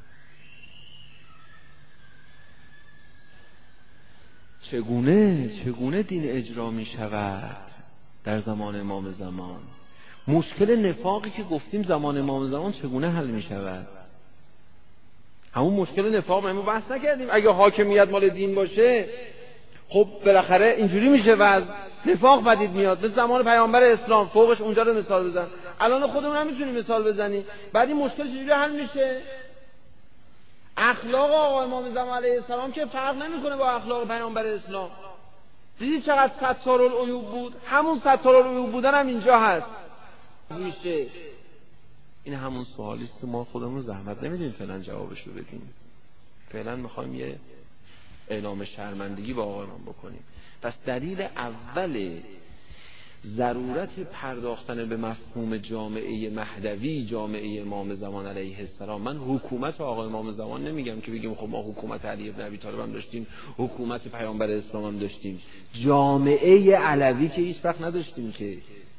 چگونه دین اجرا می شود در زمان امام زمان؟ مشکل نفاقی که گفتیم زمان امام زمان چگونه حل می شود؟ همون مشکل نفاق ما بحث نکردیم؟ اگه حاکمیت مال دین باشه خب بالاخره اینجوری میشه و نفاق پدید میاد. مثل زمان پیامبر اسلام، فوقش اونجا رو مثال بزن. الان خودمون هم میتونیم مثال بزنیم. بعد این مشکل چجوری حل میشه؟ اخلاق آقا امام زمان علیه السلام که فرق نمیکنه با اخلاق پیامبر اسلام. دیدی چقدر ستارالعیوب بود؟ همون ستارالعیوب بودن هم اینجا هست. میشه این همون سوالی است که ما خودمون زحمت نمیدیم فعلا جوابش رو بدیم. فعلا میخوایم یه اعلام شرمندگی با آقا امام بکنیم. پس دلیل اول ضرورت پرداختن به مفهوم جامعه مهدوی، جامعه امام زمان علیه السلام. من حکومت آقا امام زمان نمیگم که بگیم خب ما حکومت علی بن ابی طالب هم داشتیم، حکومت پیامبر اسلام هم داشتیم، جامعه علوی که هیچ وقت نداشتیم. که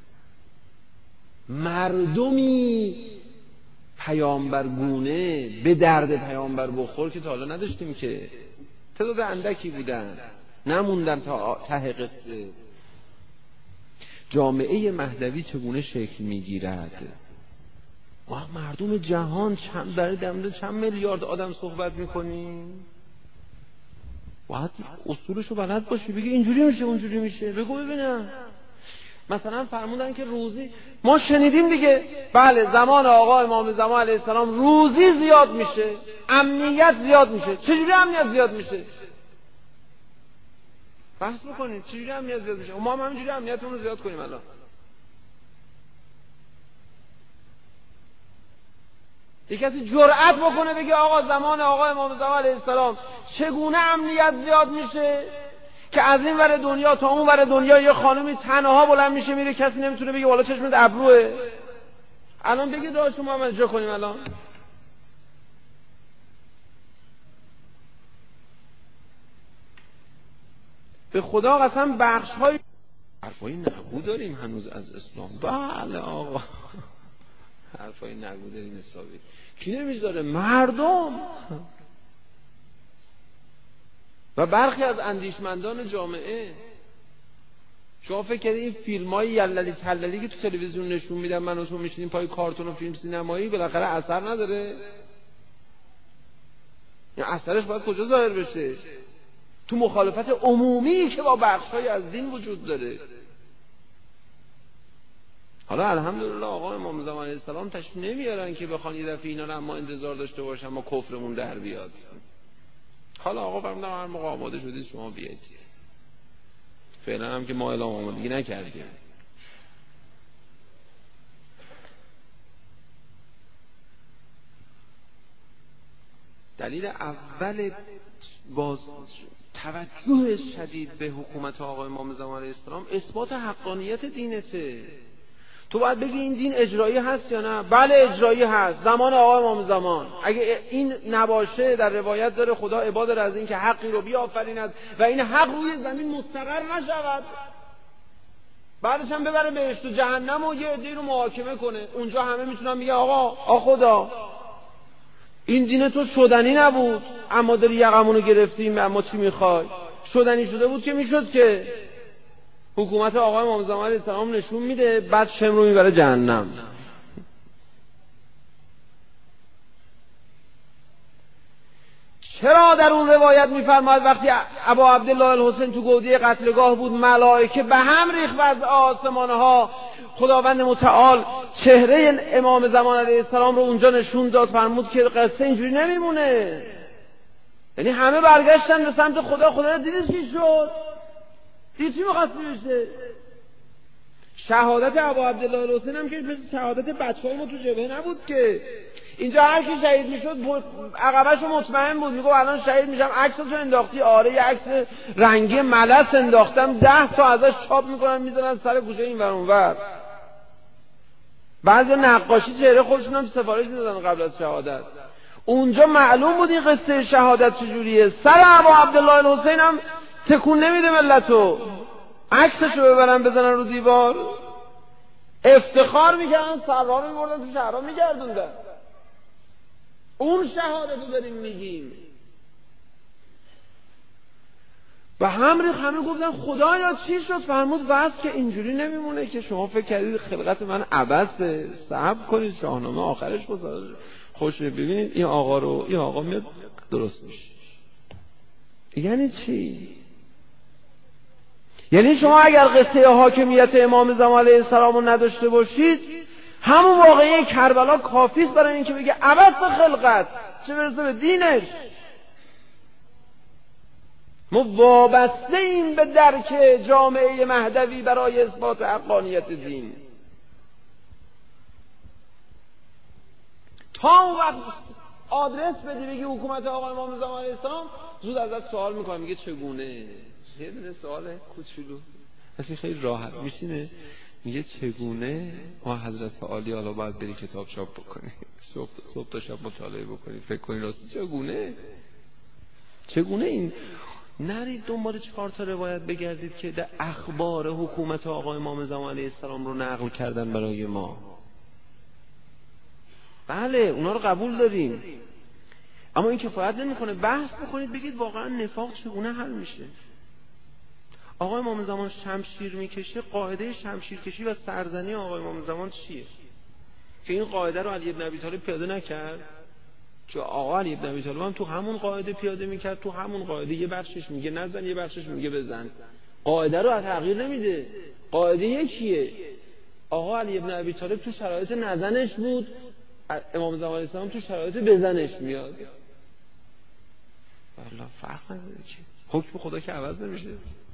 مردمی پیامبرگونه به درد پیامبر بخور که تا حالا نداشتیم، که تعداد اندکی بودن، نموندن تا ته قصه. جامعه مهدوی چگونه شکل میگیرد؟ ما مردم جهان چند میلیارد آدم صحبت میکنیم، باید اصولشو بلد باشی، بگی اینجوری میشه اونجوری میشه، بگو ببینم. مثلا فرمودن که روزی، ما شنیدیم دیگه، بله زمان آقا امام زمان علیه السلام روزی زیاد میشه، امنیت زیاد میشه. چجوری امنیت زیاد میشه؟ بحث بکنید چجوری امنیت زیاد میشه. ما هم همینجوری امنیتمون رو زیاد کنیم. الان یک کسی جرأت بکنه بگه آقا زمان آقا امام زمان علیه السلام چگونه امنیت زیاد میشه که از این ور دنیا تا اون ور دنیا یه خانمی تنها بلند میشه میره، کسی نمیتونه بگه والا چشمت ابروه. الان بگید راه شما هم اجرا کنیم. الان به خدا قسم بخش‌های حرفای نگو داریم هنوز از اسلام. بله آقا حرفای نگو داریم حسابی. کی نمیذاره؟ مردم و برخی از اندیشمندان جامعه. شما فکر کنید این فیلم‌های یللی تللی که تو تلویزیون نشون میدن من و تو میشینیم پای کارتون و فیلم سینمایی بالاخره اثر نداره؟ یا اثرش باید کجا ظاهر بشه؟ تو مخالفت عمومی که با بخش‌های از دین وجود داره. حالا الحمدلله آقا امام زمان علیه السلام تشریف نمیارن که بخوان یه دفعه اینا رو اما انتظار داشته باشن ما کفرمون در بیاد. حالا آقا فرمودن هر موقع آماده شدید شما بیایید. فعلا هم که ما اعلام آمادگی نکردیم. دلیل اول باز توجه شدید به حکومت آقا امام زمان علیه السلام اثبات حقانیت دینته. تو باید بگی این دین اجرایی هست یا نه؟ بله اجرایی هست. زمان آقا امام زمان اگه این نباشه در روایت داره خدا عباد داره از این که حقی رو بیافریند و این حق روی زمین مستقر نشود، بعدش هم ببره بهشت و جهنم و یه عده‌ای رو محاکمه کنه. اونجا همه میتونن بگن آقا خدا این دین تو شدنی نبود اما داری یقمونو گرفتیم، اما چی میخوای؟ شدنی شده بود که میشد. که حکومت آقا امام زمان علیه السلام نشون میده، بعد شم رو میبره جهنم. چرا در اون روایت میفرماید وقتی ابا عبدالله الحسین تو گودی قتلگاه بود ملائکه به هم ریخت از آسمانها، خداوند متعال چهره امام زمان علیه السلام رو اونجا نشون داد، فرمود که قصه اینجوری نمیمونه. یعنی همه برگشتن به سمت خدا رو دیدید چی شد؟ دیدید چی می‌خواستی بشه؟ شهادت ابا عبدالله الحسین هم که مثل شهادت بچه‌های ما تو جبهه نبود که اینجا هر کی شهید میشد عقبه‌شو مطمئن بود، میگه الان شهید میشم. عکسشو انداختی؟ آره یه عکس رنگی ملس انداختم، 10 تا ازش چاپ میکنن میذارن سر گوشه این ور اون ور. بعضیا نقاشی چهره خودشون هم سفارش میدادن قبل از شهادت. اونجا معلوم بود این قصه شهادت چجوریه. سر ابا عبدالله الحسین هم تکون نمیده ملتو، عکسشو ببرن بزنن رو دیوار، افتخار میکردن، سرها رو میبردن تو شهرها میگردوندن. اون شهادت رو داریم میگیم. و همه گفتن خدایا چی شد؟ فرمود وضع که اینجوری نمیمونه که شما فکر کردید خلقت من عبثه، صبر کنید شاهنامه آخرش خوش ببینید این آقا میاد درست میشه. یعنی چی؟ یعنی شما اگر قصه حاکمیت امام زمان علیه السلام رو نداشته باشید، همون واقعه کربلا کافیست برای اینکه بگه عبث خلقت، چه برسه به دینش. ما وابسته ایم به درک جامعه مهدوی برای اثبات حقانیت دین. تا وقت آدرس بدی بگی حکومت آقای امام زمان علیه السلام، زود ازت سوال میکنه، میگه چگونه؟ یه دونه سوال کوچولو اصلا خیلی راحت میشینه، میگه چگونه؟ ما حضرت عالی حالا باید بری کتاب چاپ بکنی، صبح تا شب مطالعه بکنی، فکر کنی راستی چگونه این نرید دنبال 4 تا روایت بگردید که در اخبار حکومت آقای امام زمان علیه السلام رو نقل کردن برای ما. بله اونا رو قبول داریم، اما این کفایت نمیکنه. بحث بکنید بگید واقعا نفاق چگونه حل میشه. آقای امام زمان شمشیر میکشه، قاعده شمشیر کشی و سرزنی آقای امام زمان چیه؟ که این قاعده رو علی بن ابی طالب پیاده نکرد؟ چون آقا علی بن ابی طالب هم تو همون قاعده پیاده میکرد، تو همون قاعده یه بخشش میگه نزن، یه بخشش میگه بزن، قاعده رو تغییر نمیده، قاعده یکیه. آقا علی بن ابی طالب تو شرایط نزنش بود، امام زمان علیه السلام تو شرایط بزنش میاد. والله فرق نداره که حکم خدا که عوض نمیشه.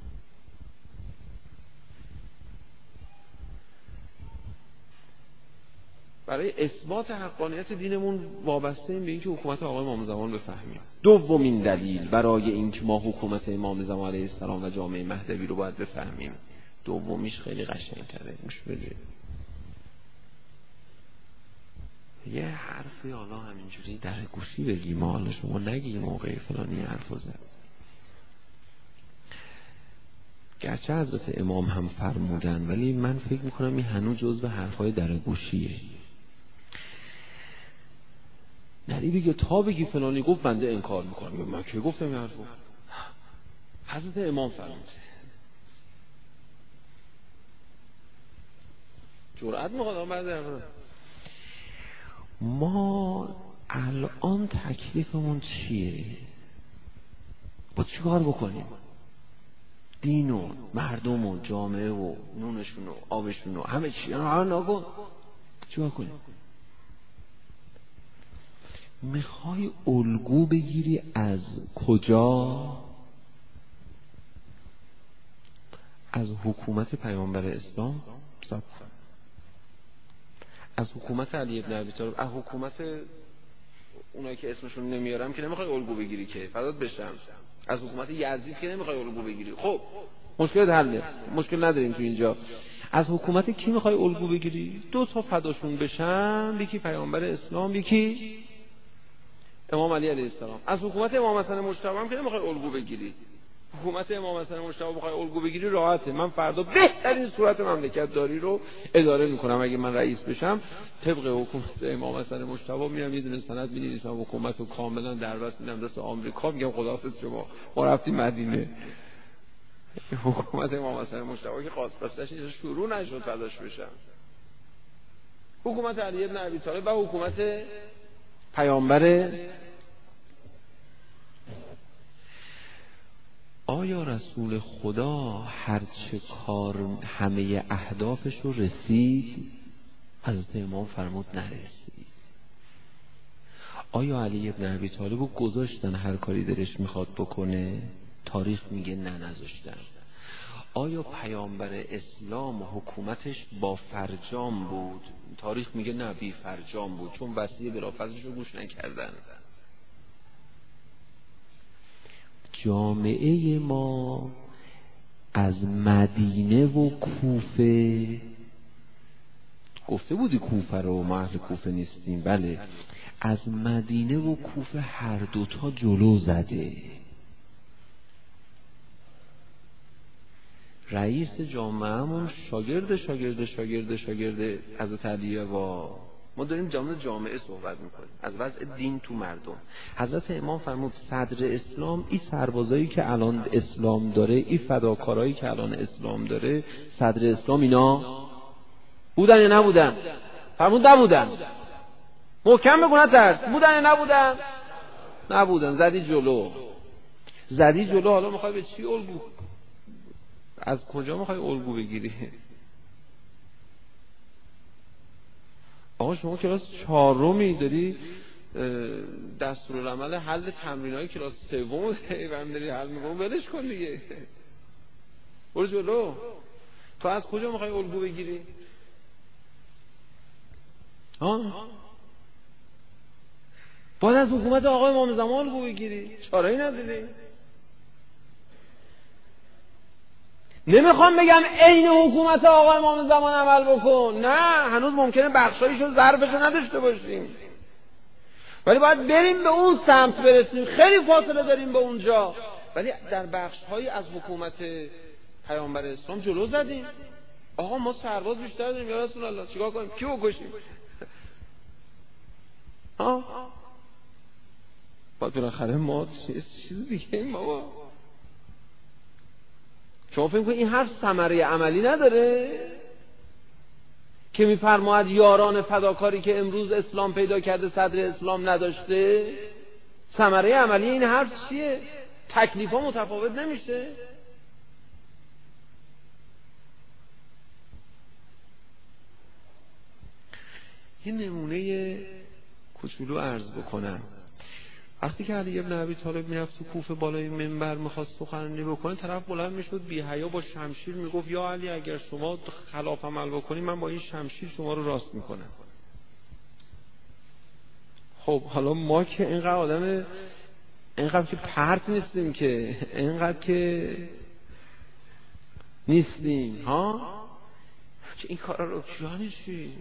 برای اثبات حقانیت دینمون وابسته این به اینکه حکومت آقای امام زمان بفهمیم. دومین دلیل برای اینکه ما حکومت امام زمان علیه السلام و جامعه مهدوی رو باید بفهمیم، دومیش خیلی قشنگ‌تره. گوش بده. یه حرفی حالا همینجوری در گوشی بگیم، حالا شما نگی موقع فلانی حرفو زد. گرچه حضرت امام هم فرمودن، ولی من فکر میکنم این هنوز جزو حرفای در گوشیه. نری بگی تا بگی فلانی گفت بنده انکار میکنم. من که گفتم این حرفو؟ حضرت امام فرموده. جرأت میخواد بعد ما الان تکلیفمون چیه؟ با چی کار بکنیم؟ دین و مردم و جامعه و نونشون و آبشون و همه چی نکن. چی کنیم؟ میخوای الگو بگیری از کجا؟ از حکومت پیامبر اسلام، از حکومت علی بن ابی طالب، از حکومت اونایی که اسمشون نمیارم که نمیخوای الگو بگیری که فدات بشم، از حکومت یزید که نمیخوای الگو بگیری. خب مشکل حله، مشکل نداریم تو اینجا. از حکومت کی میخوای الگو بگیری؟ 2 تا فداشون بشم، یکی پیامبر اسلام، یکی امام علی علیه السلام. از حکومت امام حسن مجتبی هم که نمیخوای الگو بگیری. حکومت امام حسن مجتبی بخوای الگو بگیری راحته. من فردا بهترین صورت مملکت داری رو اداره میکنم. اگه من رئیس بشم طبق حکومت امام حسن مجتبی میرم یه دونه سند می‌نویسم، حکومت رو کاملا دربست میدم دست آمریکا، میگم خداحافظ شما، ما رفتیم مدینه. حکومت امام حسن مجتبی که خواستش اینجا شروع نشد فداش بشم. حکومت علی بن ابی طالب و حکومت پیامبر. آیا رسول خدا هرچه کار همه اهدافش رو رسید؟ حضرت امام فرمود نرسید. آیا علی بن ابی طالب رو گذاشتن هر کاری دلش میخواد بکنه؟ تاریخ میگه نه نذاشتن. آیا پیامبر اسلام حکومتش با فرجام بود؟ تاریخ میگه نه بی فرجام بود، چون وصیه بلافاصله‌اش رو گوش نکردن. جامعه ما از مدینه و کوفه، گفته بودی کوفه رو، ما اهل کوفه نیستیم، بله، از مدینه و کوفه هر دوتا جلو زده. رئیس جامعهمون شاگرد حضرت علیه و ما داریم جامعه صحبت میکنیم، از وضع دین تو مردم. حضرت امام فرمود صدر اسلام این سربازایی که الان اسلام داره، این فداکارایی که الان اسلام داره، صدر اسلام اینا بودن یا نبودن؟ فرمود نبودن. محکم بگو نترس، بودن یا نبودن؟ نبودن. زدی جلو. حالا میخوای به چی الگو؟ از کجا میخوای الگو بگیری؟ آقا شما کلاس 4 داری دستورالعمل حل تمرینای کلاس 3 داری حل میکنی، ولش کن دیگه، برو جلو. تو از کجا میخوای الگو بگیری؟ باید از حکومت آقای امام زمان الگو بگیری، چاره‌ای نداری. نمیخوام بگم عین حکومت آقای امام زمان عمل بکن، نه، هنوز ممکنه بخشایشو ظرفشو نداشته باشیم، ولی باید بریم به اون سمت برسیم. خیلی فاصله داریم به اونجا، ولی در بخش‌هایی از حکومت پیامبر اسلام جلو زدیم. آقا ما سرباز بیشتر داریم یا رسول الله، چیکار کنیم؟ کیو بکشیم؟ باید بالاخره ما چیز دیگه ایم بابا. شما فکر کنید این حرف ثمره عملی نداره که میفرماید یاران فداکاری که امروز اسلام پیدا کرده صدر اسلام نداشته؟ ثمره عملی این حرف چیه؟ تکلیفا متفاوت نمیشه؟ یه نمونه کوچولو عرض بکنم. وقتی که علی ابن ابی طالب میرفت تو کوفه بالای منبر میخواست سخنرانی بکنه، طرف بلند میشد بی حیا با شمشیر میگفت یا علی اگر شما خلاف عمل بکنی من با این شمشیر شما رو راست میکنم. خب حالا ما که اینقدر که پرت نیستیم، که اینقدر که نیستیم که این کارا رو یعنی چی؟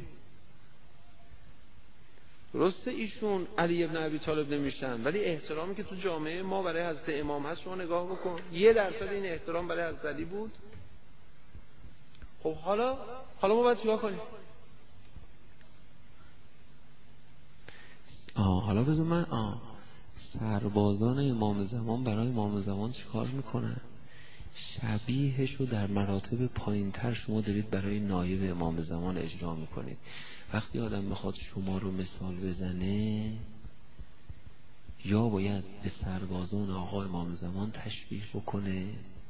درسته ایشون علی ابن ابی طالب نمیشن، ولی احترامی که تو جامعه ما برای حضرت امام هست شما نگاه بکن، 1% این احترام برای حضرت علی بود. خب حالا ما باید چیکار کنیم؟ حالا بذار من سربازان امام زمان برای امام زمان چیکار میکنن؟ شبیهشو در مراتب پایینتر شما دارید برای نایب امام زمان اجرا میکنید. وقتی آدم میخواد شما رو مثال بزنه، یا باید به سربازان آقا امام زمان تشبیه بکنه.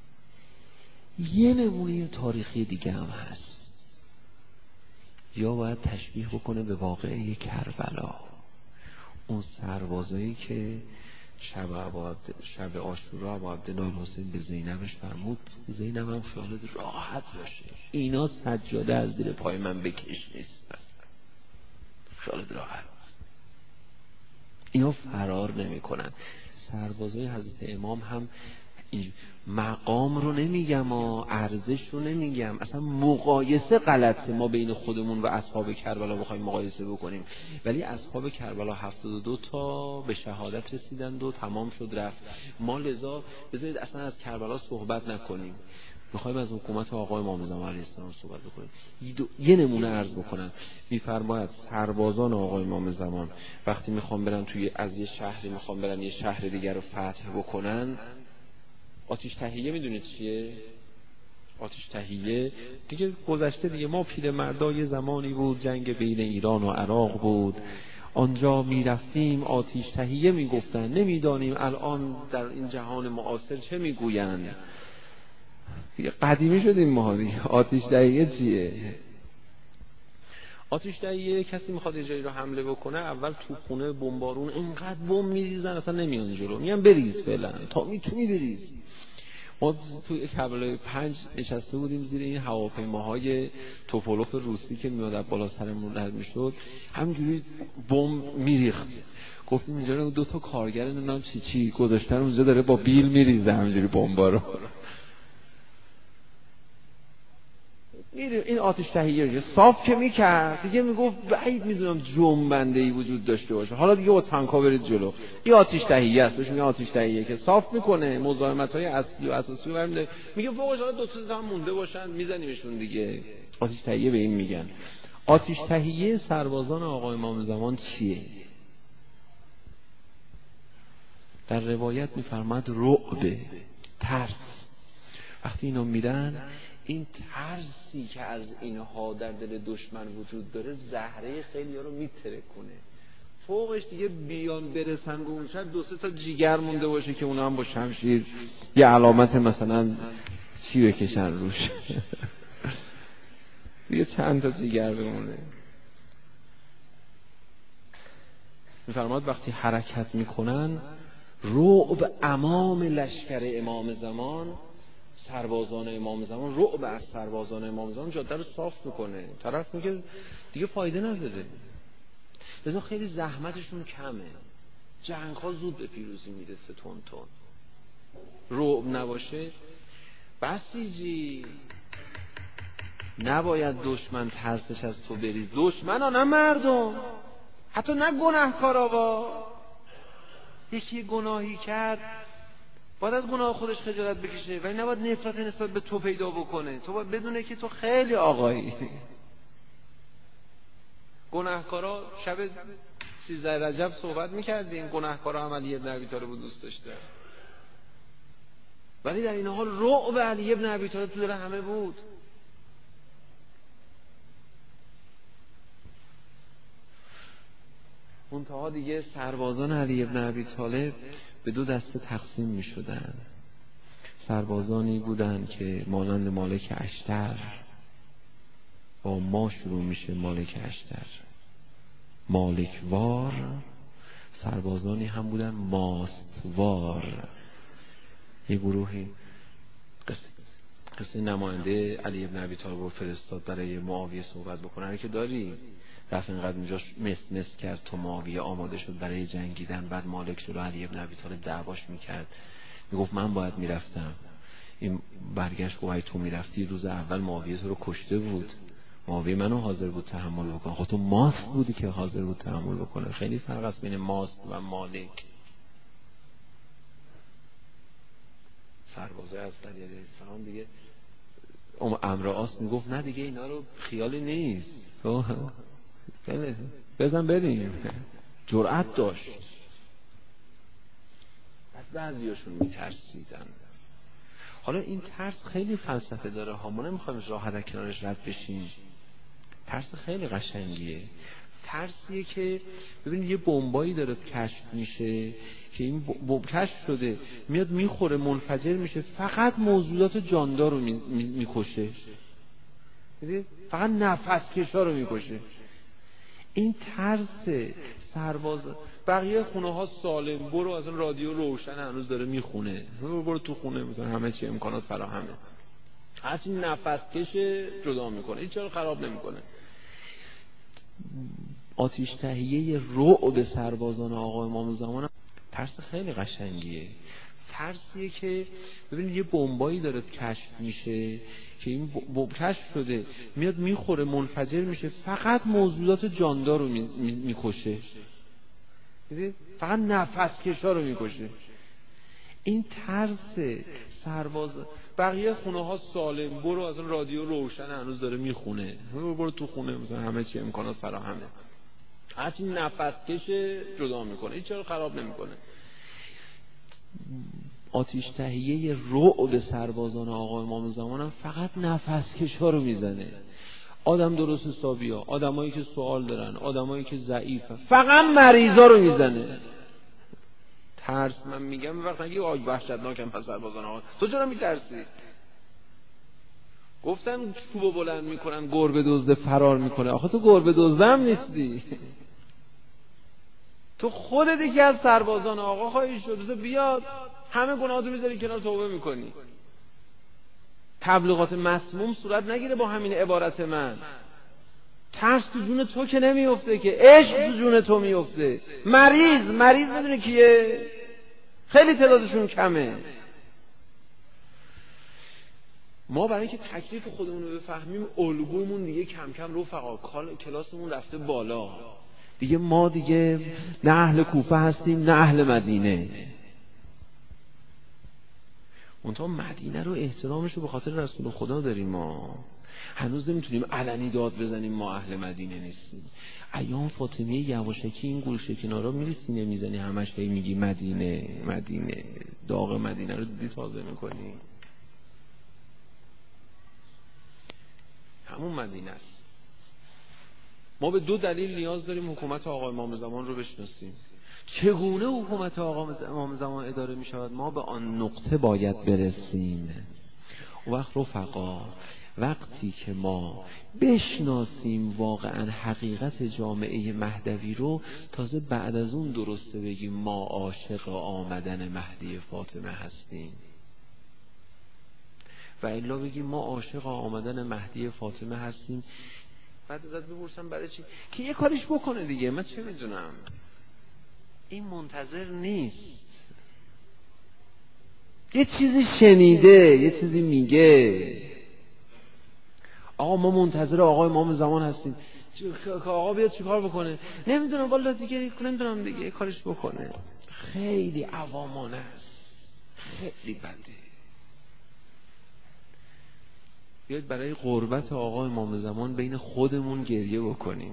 یه نمونه تاریخی دیگه هم هست، یا باید تشبیه بکنه به واقعه کربلا. اون سربازایی که شب عاشورا ابو عبدالله الحسین به زینبش فرمود زینب هم خیالت راحت باشه، اینا سجاده از زیر پای من بکش نیست، خیالت راحت. اینا فرار نمی کنن. سربازای حضرت امام هم مقام رو نمیگم ارزش رو نمیگم، اصلا مقایسه غلطه. ما بین خودمون و اصحاب کربلا بخوایم مقایسه بکنیم، ولی اصحاب کربلا 72 تا به شهادت رسیدند و تمام شد رفت. ما لذا بذارید اصلا از کربلا صحبت نکنیم، میخوایم از حکومت آقای امام زمان علیه السلام صحبت بکنیم. یه نمونه عرض بکنم. میفرماید سربازان آقای امام زمان وقتی میخوام برن از یه شهری میخوام برن یه شهر دیگر رو فتح بکنن، آتش تهیه میدونید چیه؟ آتش تهیه دیگه گذشته دیگه. ما پیرمردا یه زمانی بود جنگ بین ایران و عراق بود، آنجا میرفتیم آتش تهیه میگفتن. نمیدانیم الان در این جهان معاصر چه میگویند. قدیمی شدیم ما دیگه. آتش تهیه چیه؟ آتش تهیه کسی میخواد یه جایی رو حمله بکنه، اول توپخونه بمبارون اینقدر بمب میریزن اصلا نمیان جلو، میگن بریز فعلا تا میتونی بریز. ما توی کربلای 5 نشسته بودیم زیر این هواپیماهای توپولوف روسی که میاد از بالا سرمون رد میشد، همینجوری بمب میریخت. گفتیم اینجا 2 تا کارگر نمیدونم چی گذاشتن اونجا داره با بیل میریزه همینجوری بمبا رو. این آتش تهیه صاف که میکرد دیگه میگفت بعید میدونم جنبنده‌ای وجود داشته باشه، حالا دیگه با تانکا برید جلو. این آتش تهیه است، بهش میگن آتش تهیه که صاف میکنه مزاحمت‌های اصلی و اساسی رو میگه فوقش حالا 2 تا مونده باشن میزنیمشون دیگه. آتش تهیه به این میگن. آتش تهیه سربازان آقا امام زمان چیه؟ در روایت می‌فرماد رعب، ترس. وقتی اینا میرن، این ترسی که از اینها در دل دشمن وجود داره زهره خیلی ها رو میترکونه. فوقش دیگه بیان برسن به اون شب 2-3 تا جیگر مونده باشه که اونا هم با شمشیر یه علامت مثلا چی بکشن روش دیگه چند تا جیگر بمونه. میفرماد وقتی حرکت میکنن رعب امام لشکر امام زمان، سربازان امام زمان، رعب از سربازان امام زمان جاده رو صاف میکنه. طرف میگه دیگه فایده نداره، لذا خیلی زحمتشون کمه، جنگ ها زود به پیروزی میرسه. تون تون رعب نباشه بسیجی، نباید دشمن ترسش از تو بریز. دشمن ها نه مردم، حتی نه گناهکارا. یکی گناهی کرد باید از گناه خودش خجالت بکشه، ولی نباید نفرت نسبت به تو پیدا بکنه. تو باید بدونه که تو خیلی آقایی. گناهکارا شب 13 رجب صحبت میکردیم، گناهکارا هم علی بن ابی طالب رو دوست داشته، ولی در این حال رعب علی بن ابی طالب تو دل همه بود. منتها دیگه سربازان علی بن ابی طالب به 2 دسته تقسیم می شدن. سربازانی بودن که مانند مالک اشتر، با ما شروع میشه مالک اشتر، مالکوار. سربازانی هم بودن ماستوار. یه گروهی قصه نماینده علی بن ابی طالب رو فرستاد برای معاویه صحبت بکنه که داری رفت اینقدر اونجا مس کرد تا معاویه آماده شد برای جنگیدن. بعد مالک شد و علی بن ابی طالب دعواش میکرد، میگفت من باید میرفتم. این برگشت گفت تو میرفتی روز اول معاویه تو رو کشته بود، معاویه منو حاضر بود تحمل بکنه، خب تو ماست بودی که حاضر بود تحمل بکنه. خیلی فرق است بین ماست و مالک. سربازای از علیه السلام دیگه عمرو عاص میگفت نه دیگه اینا رو خیالی نیست، بزن بریم. جرأت داشت. از بعضیاشون میترسیدن. حالا این ترس خیلی فلسفه داره ها، ما نمیخوایم راحت کنارش رد بشیم. ترس خیلی قشنگیه. ترسیه که ببینید یه بمبایی داره کشف میشه که این بمب کشف شده، میاد میخوره منفجر میشه، فقط موجودات جاندار رو میکشه، فقط نفس کشا رو میکشه. این ترس سرباز. بقیه خونه ها سالم، برو از اون رادیو روشن هنوز داره میخونه، برو تو خونه مثلا همه چی امکانات فراهمه، هرچی نفس کشه جدا میکنه، هیچ چیزی خراب نمیکنه. آتش تهیه رعب سربازان آقا امام زمان ترس خیلی قشنگیه. ترسیه که ببینید یه بمبایی داره کشف میشه که این بمب کشف شده، میاد میخوره منفجر میشه، فقط موجودات جاندار رو میکشه، فقط نفس کشا رو میکشه. این ترس سرباز. بقیه خونه ها سالم، برو از اون رادیو روشن هنوز داره میخونه، برو تو خونه مثلا همه چی امکانات فراهمه، هرچی نفس کشه جدا میکنه، هیچ چیزی خراب نمیکنه. آتش تهیه رعب سربازان آقا امام زمان هم فقط نفس کشا رو میزنه. آدم درست حسابی ها، آدمایی که سوال دارن، آدمایی که ضعیفن، فقط مریضا رو میزنه. ترس من میگم وقت نگی آی وحشتناکم پس سربازان آقا، تو چرا میترسی؟ گفتن چوبو بلند میکنن گربه دزد فرار میکنه، آخه تو گربه دزدم نیستی، تو خودت یکی از سربازان آقا خواهی شد. بذار بیاد همه گناهاتو میذاری کنار، توبه میکنی. تبلیغات مسموم صورت نگیره با همین عبارت من. ترس تو جون تو که نمیفته که، عشق تو جون تو میفته. مریض میدونه کیه؟ خیلی تعدادشون کمه. ما برای اینکه تکلیف خودمون رو بفهمیم الگومون دیگه کم کم رفقا کلاسمون رفته بالا دیگه. ما دیگه نه اهل کوفه هستیم نه اهل مدینه. منتها مدینه رو احترامش رو به خاطر رسول خدا داریم. ما هنوز نمیتونیم علنی داد بزنیم ما اهل مدینه نیستیم. ایام فاطمه یواشکی این گلشه کنارا میری سینه میزنی همش هی میگی مدینه مدینه، داغ مدینه رو دیدی تازه میکنی. همون مدینه است. ما به 2 دلیل نیاز داریم حکومت آقا امام زمان رو بشناسیم. چگونه حکومت آقا امام زمان اداره می شود؟ ما به آن نقطه باید برسیم. و وقت رفقا، وقتی که ما بشناسیم واقعا حقیقت جامعه مهدوی رو، تازه بعد از اون درسته بگیم ما عاشق آمدن مهدی فاطمه هستیم. و الا بگیم ما عاشق آمدن مهدی فاطمه هستیم، بعد ازت بپرسم برای چی؟ که یه کاریش بکنه دیگه، من چه میدونم. این منتظر نیست، یه چیزی شنیده، یه چیزی میگه. آقا ما منتظر آقا امام زمان هستیم که آقا بیاد چیکار بکنه. نمیدونم والا دیگه، نمیدونم دیگه، یه کارش بکنه. خیلی عوامانه است، خیلی بده. بیاید برای قربت آقا امام زمان بین خودمون گریه بکنیم.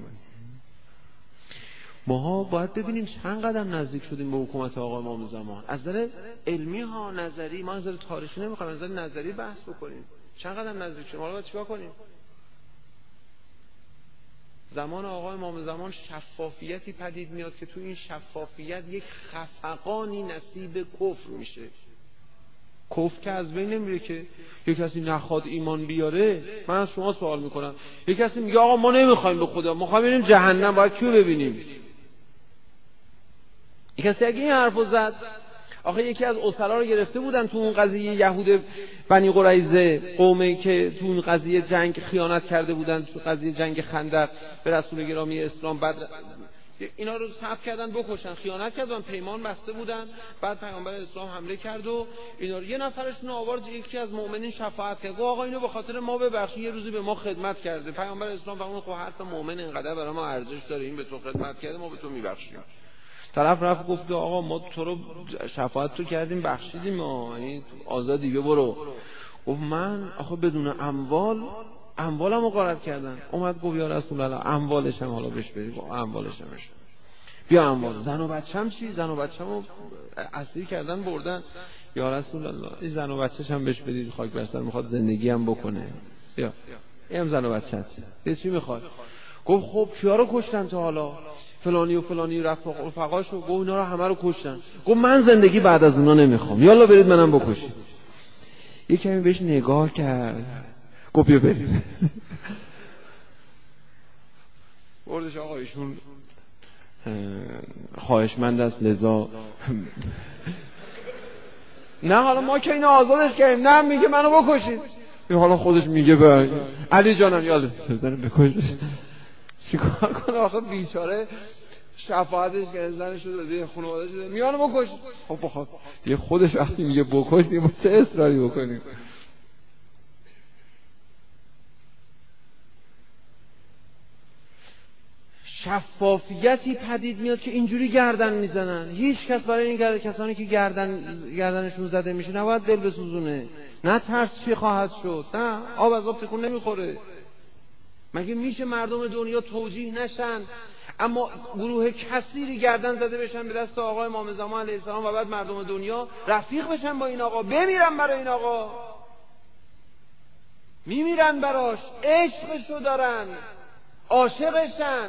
ماها باید ببینیم چند قدم نزدیک شدیم به حکومت آقا امام زمان. از نظر علمی ها، نظری، ما از نظر تاریخی نمیخوایم، از نظر نظری بحث بکنیم. چند قدم نزدیک شدیم، حالا باید چیکار کنیم؟ زمان آقا امام زمان شفافیتی پدید میاد که تو این شفافیت یک خفقانی نصیب کفر میشه. کفر که از بین نمیره که. یک کسی نخواد ایمان بیاره، من از شما سوال میکنم، یک کسی میگه آقا ما نمیخوایم به خدا، ما میخوایم بریم جهنم، باید کیو ببینیم؟ یک کسی اگه این حرفو زد، آخه یکی از اسرا رو گرفته بودن تو اون قضیه یهود بنی قریظه، قومی که تو اون قضیه جنگ خیانت کرده بودن، تو قضیه جنگ خندق به رسول گرامی اسلام، بعد اینا رو صف کردن بکشن، خیانت کردن، پیمان بسته بودن، بعد پیامبر اسلام حمله کرد و اینا رو، یه نفرشون آورد یکی از مؤمنین شفاعت کرد، آقا اینو به خاطر ما ببخشید، یه روزی به ما خدمت کرده. پیامبر اسلام فرمود خب حتی مؤمن اینقدر برای ما ارزش داره، این به تو خدمت کرده، ما به تو میبخشیم. طرف رفت گفت آقا ما تو رو شفاعت تو کردیم، بخشیدیم، ما یعنی آزادی، بیا برو. گفت من آخه بدون اموالمو غارت کردن. اومد گفت یا رسول الله اموالش هم حالا بهش بدید. اموالش هم بشه، بیا اموال. زن و بچه‌م چی؟ زن و بچه‌مو اسیر کردن بردن. یا رسول الله این زن و بچه‌ش هم بهش بدید، خاک بر سر، میخواد زندگی هم بکنه. بیا اینم زن و بچه‌ت، چی میخواد؟ گفت خب کیا رو کشتن تا حالا؟ فلانی و فلانی رفقاشو. گفت اینا رو همه رو کشتن. گفت من زندگی بعد از اونا نمیخوام، یالا برید منم بکشید. یه کمی بهش نگاه کرد، گفت بیا برید. بردش آقا ایشون خواهشمند است، لذا نه حالا ما که اینو آزادش کردیم، نه میگه منو بکشید. حالا خودش میگه به علی جانم یالا بزنه بکشش. چیکار کنه آخه بیچاره، شفاعتش که زنش شده دیگه، خانواده شده، میانو بکش. خب بخواد دیگه خودش وقتی میگه بکش دیگه ما چه اصراری بکنیم؟ شفافیتی پدید میاد که اینجوری گردن میزنن. هیچ کس برای این کسانی که گردنشون زده میشه نباید دل بسوزونه، نه ترس چی خواهد شد، نه آب از آب تکون نمیخوره. مگه میشه مردم دنیا توجیه نشن، اما گروه کثیری گردن زده بشن به دست آقا امام زمان علیه السلام و بعد مردم دنیا رفیق بشن با این آقا، بمیرن برای این آقا، میمیرن براش، عشقشو دارن، عاشقشن.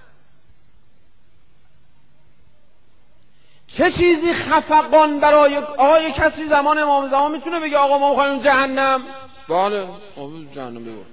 چه چیزی خفقان برای آقا؟ یک کسی زمان امام زمان میتونه بگه آقا ما میخوایم جهنم؟ بله جهنم ببر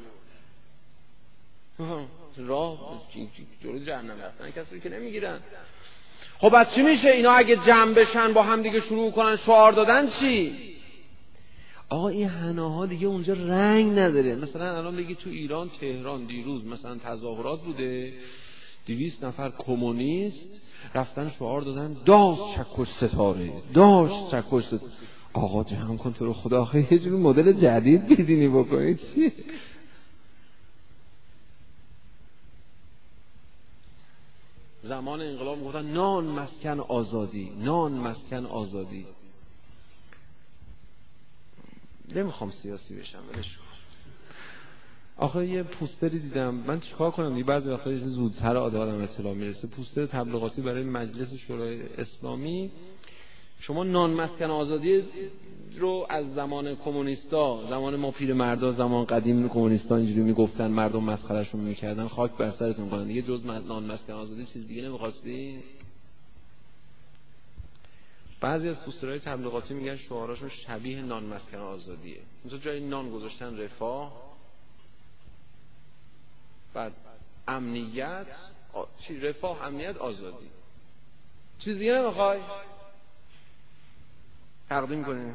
راه جلوی جهنم رفتن کسی که نمیگیرن. خب بعد چی میشه؟ اینا اگه جمع بشن با هم دیگه شروع کنن شعار دادن چی؟ آقا این حناها دیگه اونجا رنگ نداره. مثلا الان بگی تو ایران، تهران دیروز مثلا تظاهرات بوده، 200 نفر کمونیست رفتن شعار دادن داش چکش ستاره، داش چکش ستاره. آقا جمع کن تو رو خدا، آخه یه جور مدل جدید بیدینی بکنید چیه؟ زمان انقلاب میگفتن نان مسکن آزادی، نان مسکن آزادی. نمیخوام سیاسی بشم، ولش کن. آخه یه پوستری دیدم، من چیکار کنم؟ یه بعضی وقتا زودتر آدم اطلاع میرسه. پوستر تبلیغاتی برای مجلس شورای اسلامی. شما نان مسکن آزادی رو از زمان کمونیستا، زمان ما پیرمردا، زمان قدیم کمونیستا اینجوری میگفتن، مردم مسخرهشون میکردن، خاک بر سرتون کنن دیگه. جز نان مسکن آزادی چیز دیگه نمیخواستی؟ بعضی از پوسترهای تبلیغاتی میگن شعاراشون شبیه نان مسکن آزادیه. مثلا جای نان گذاشتن رفاه، بعد امنیت، چی؟ رفاه، امنیت، آزادی. چیز دیگه نمیخوای؟ تقدیم کنیم.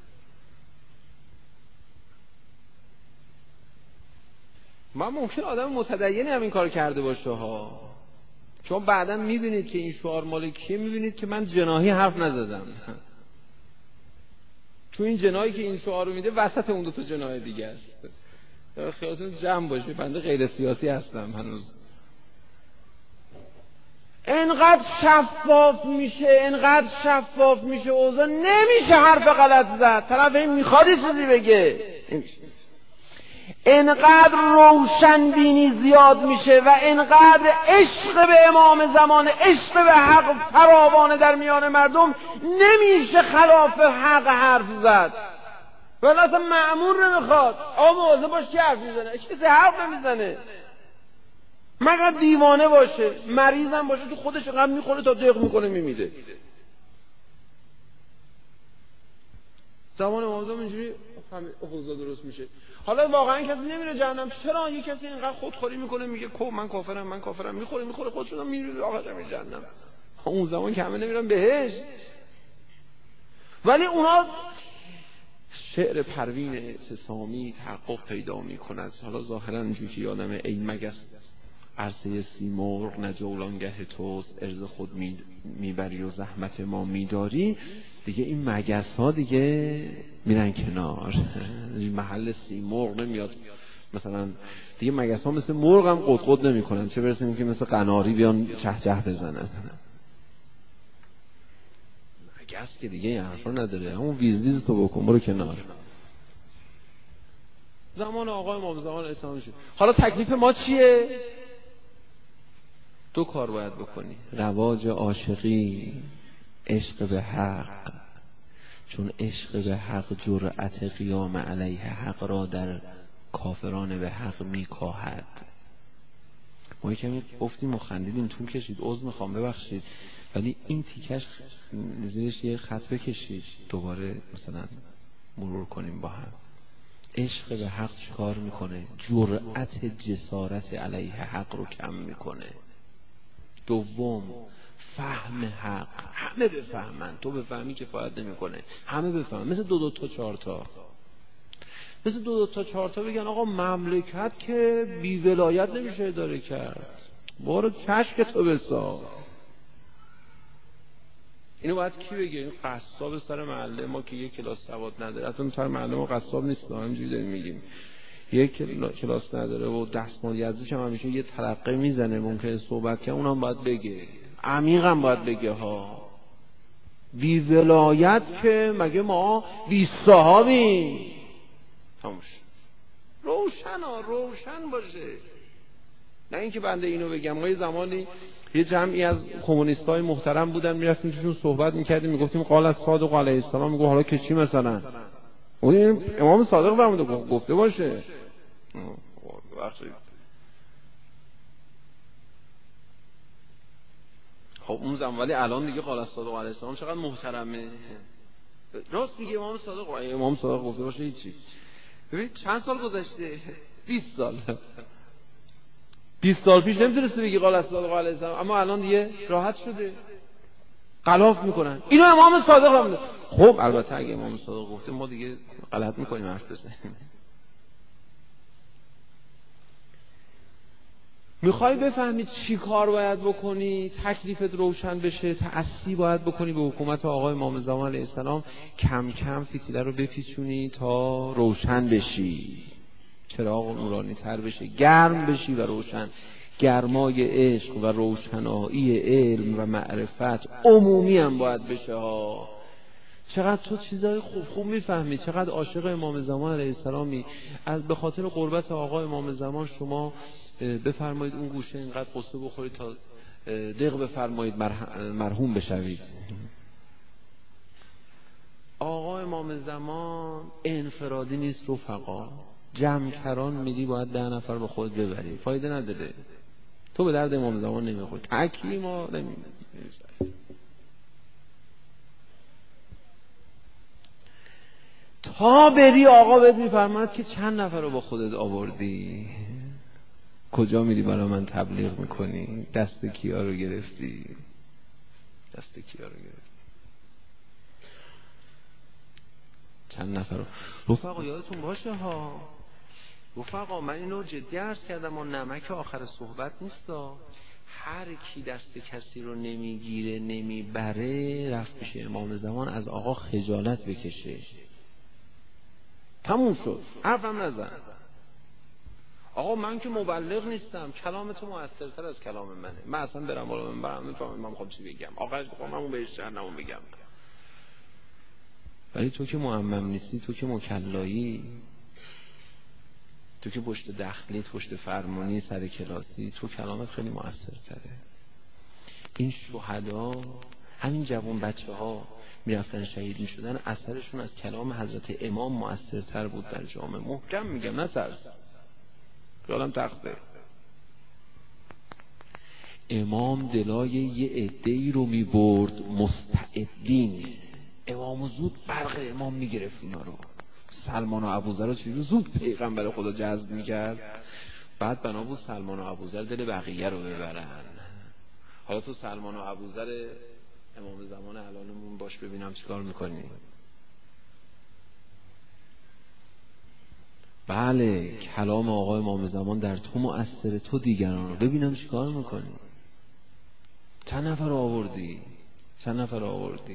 من ممکن آدم متدینی هم این کار کرده باشه ها. شما بعدا میبینید که این شعار مال کیه، میبینید که من جناحی حرف نزدم. تو این جناحی که این شعار رو میده وسط اون دو تا جناح دیگه است. خیالتون جمع باشه، بنده غیر سیاسی هستم هنوز. انقدر شفاف میشه اوضاع، نمیشه حرف غلط زد. طرف این میخواد چیزی بگه، انقدر روشن بینی زیاد میشه و انقدر عشق به امام زمان، عشق به حق فراوانه در میان مردم، نمیشه خلاف حق حرف زد. ولی اصلا مأمور نمیخواد. آقا مواظب باش کی حرف میزنه، کسی حرف نمیزنه مگر دیوانه باشه، مریض هم باشه، تو خودش قم میخوره تا دق میکنه میمیده. زمان امام زمان اینجوری اوضاع درست میشه. حالا واقعا کسی نمیره جهنم. چرا؟ یه کسی اینقدر خودخوری میکنه میگه من کافرم، میخوره خودشون میره آقا میره جهنم. اون زمان که همه نمیرن بهشت. ولی اونا شعر پروین اعتصامی تحقق پیدا میکند. حالا ظاهرا اینجوری که یادمه ای مگس عرصه سیمرغ نه جولانگه توست، ارز خود میبری و زحمت ما میداری. دیگه این مگس ها دیگه میرن کنار، محل سیمرغ نمیاد. مثلا دیگه مگس ها مثل مرغ هم قدقد نمی کنن، چه برسیم که مثل قناری بیان چه بزنن. مگس که دیگه این حرفا نداره، همون ویز تو بکن برو کنار. زمان آقای امام زمان اسلام شد. حالا تکلیف ما چیه؟ دو کار باید بکنی: رواج عاشقی، عشق به حق، چون عشق به حق جرأت قیام علیه حق را در کافران به حق میکاهد. ما یکمی گفتیم و خندیدیم، طول کشید، عذر میخوام ببخشید، ولی این تیکش زیرش یه خط بکشید دوباره مثلا مرور کنیم با هم. عشق به حق چیکار میکنه؟ جرأت جسارت علیه حق رو کم میکنه. دوم، فهم حق. همه بفهمن، تو بفهمی کفایت نمیکنه، همه بفهمن. مثل دو تا چهار تا، مثل دو تا چهار تا بگن آقا مملکت که بی ولایت نمیشه اداره کرد، برو کشک تو بساز. اینو باید کی بگه؟ این قصاب سر محله ما که یک کلاس سواد نداره. اصلا سر محله ما قصاب نیست، همینجوری داریم میگیم یک کلاس نداره و دستمال یزدیش هم همیشه یه ترقه میزنه، ممکنه صحبت کنه، اونم باید بگه، عمیق هم باید بگه ها. بی ولایت که مگه ما 20 صحابیم؟ تموش. روشن باشه. نه اینکه بنده اینو بگم. ما یه زمانی یه جمعی از کمونیستای محترم بودن، میرفتیم توشون صحبت میکردیم، میگفتیم قال از صادق علیه السلام، میگه حالا که چی مثلا؟ اون امام صادق فرموده گفته باشه. خب اون زمان، ولی الان دیگه قال از صادق علیه السلام چقدر محترمه. راست میگه امام صادق گفته باشه هیچی. ببین چند سال گذشته؟ 20 سال. 20 سال پیش نمیتونسته بگی قال از صادق علیه السلام، اما الان دیگه راحت شده، غلاف میکنن. اینو امام صادق هم. خب البته اگه امام صادق گفته ما دیگه غلط میکنیم حرف بزنیم. میخوای بفهمید چی کار باید بکنی، تکلیفت روشن بشه، تأسی باید بکنی به حکومت آقای امام زمان علیه السلام، کم کم فتیله رو بپیچونی تا روشن بشی، چراغ نورانی تر بشه، گرم بشی و روشن. گرمای عشق و روشنایی علم و معرفت عمومی هم باید بشه ها. چقدر تو چیزای خوب میفهمی، چقدر عاشق امام زمان علیه السلامی. از به خاطر قربت آقا امام زمان شما بفرمایید اون گوشه اینقدر قصه بخورید تا دق بفرمایید مرحوم بشوید. آقا امام زمان انفرادی نیست رفقا، جمع‌کران میری باید 10 نفر با خود ببری، فایده نداره. تو به درد امام زمان نمیخوری، تکی ما نمی‌کنیم. تا بری آقا بهت میفرماد که چند نفر رو با خودت آوردی، کجا میری برای من تبلیغ میکنی، دست کیا رو گرفتی، دست کیا رو گرفتی، چند نفر رو. رفقا یادتون باشه ها، رفقا من اینو جدی عرض کردم و نمک آخر صحبت نیستا. هر کی دست کسی رو نمیگیره نمیبره رفت پیش امام زمان از آقا خجالت بکشه، تموم شد، حرفم نزن. آقا من که مبلغ نیستم، کلام تو موثرتر از کلام منه، من اصلا برم بالا منبرم میفهمم من میخوام چی بگم، آخرش میخوام همون بهش جهنمو بگم. ولی تو که معمم نیستی، تو که مکلایی، تو که پشت دخلی، پشت فرمانی، سر کلاسی، تو کلامت خیلی موثرتره. این شهدا، همین جوان بچه ها میرفتن شهید میشدن، اثرشون از کلام حضرت امام موثرتر بود در جامعه. محکم میگم نترس، خیالم تخته. امام دلای یه عده‌ای رو میبرد مستعدین، امام زود برق امام میگرفت اینا رو. سلمان و ابوذر رو چجوری زود پیغمبر خدا جذب میکرد، بعد بنا بود سلمان و ابوذر دل بقیه رو ببرن. حالا تو سلمان و ابوذر امام زمان الانمون باش ببینم چیکار میکنی. بله کلام آقا امام زمان در تو مؤثره، تو دیگران رو ببینم چیکار میکنی. چند نفر آوردی، چند نفر آوردی،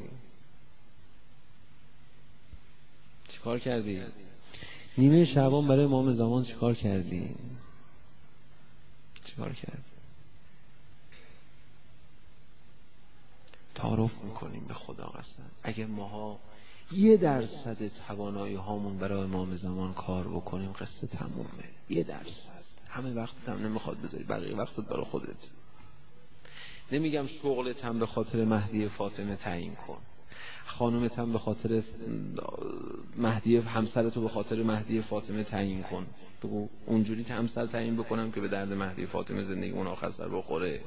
چیکار کردی؟ نیمه شعبان برای امام زمان چیکار کردی؟ چیکار کردی؟ تعارف میکنیم به خدا قسم اگه ماها 1% توانایی هامون برای امام زمان کار بکنیم قصه تمومه. 1%. همه وقتت هم نمیخواد بذاری، بقیه وقتت برای خودت. نمیگم شغلت هم به خاطر مهدی فاطمه تعیین کن، خانومت هم به خاطر مهدی، همسرتو به خاطر مهدی فاطمه تعیین کن. بگو اونجوری همسر تعیین بکنم که به درد مهدی فاطمه زندگی اون آخر سر بخوره.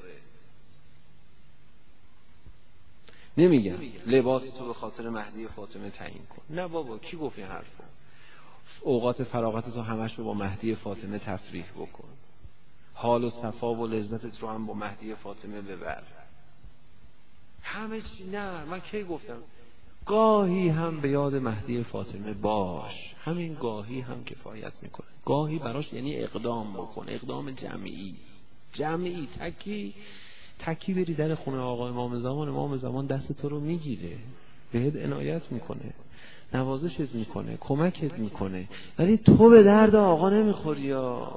نمیگم لباس تو به خاطر مهدی فاطمه تعیین کن، نه بابا کی گفت این حرفو. اوقات فراغتت رو همش رو با مهدی فاطمه تفریح بکن، حال و صفا و لذتت رو هم با مهدی فاطمه ببر. همه چی نه، من کی گفتم گاهی هم به یاد مهدی فاطمه باش، همین گاهی هم کفایت میکنه. گاهی براش یعنی اقدام بکن، اقدام جمعی تکی بری در خونه آقا امام زمان، امام زمان دست تو رو میگیره، بهت عنایت میکنه، نوازشت میکنه، کمکت میکنه، ولی تو به درد آقا نمیخوری. یا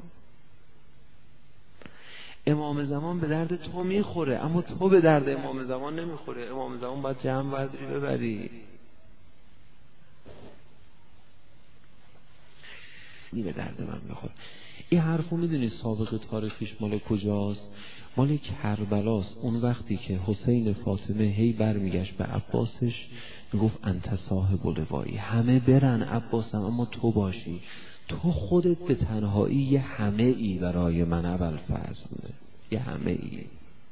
امام زمان به درد تو میخوره اما تو به درد امام زمان نمیخوره. امام زمان باید جمع برداری ببری. این به درد من میخوره. این حرفو میدونی سابقه تاریخیش مال کجاست؟ مال کربلاست. اون وقتی که حسین فاطمه هی برمیگشت به عباسش میگفت انت صاحب لوایی، همه برن عباسم اما تو باشی، تو خودت به تنهایی یه همه ای برای من ابوالفضل، یه همه ای.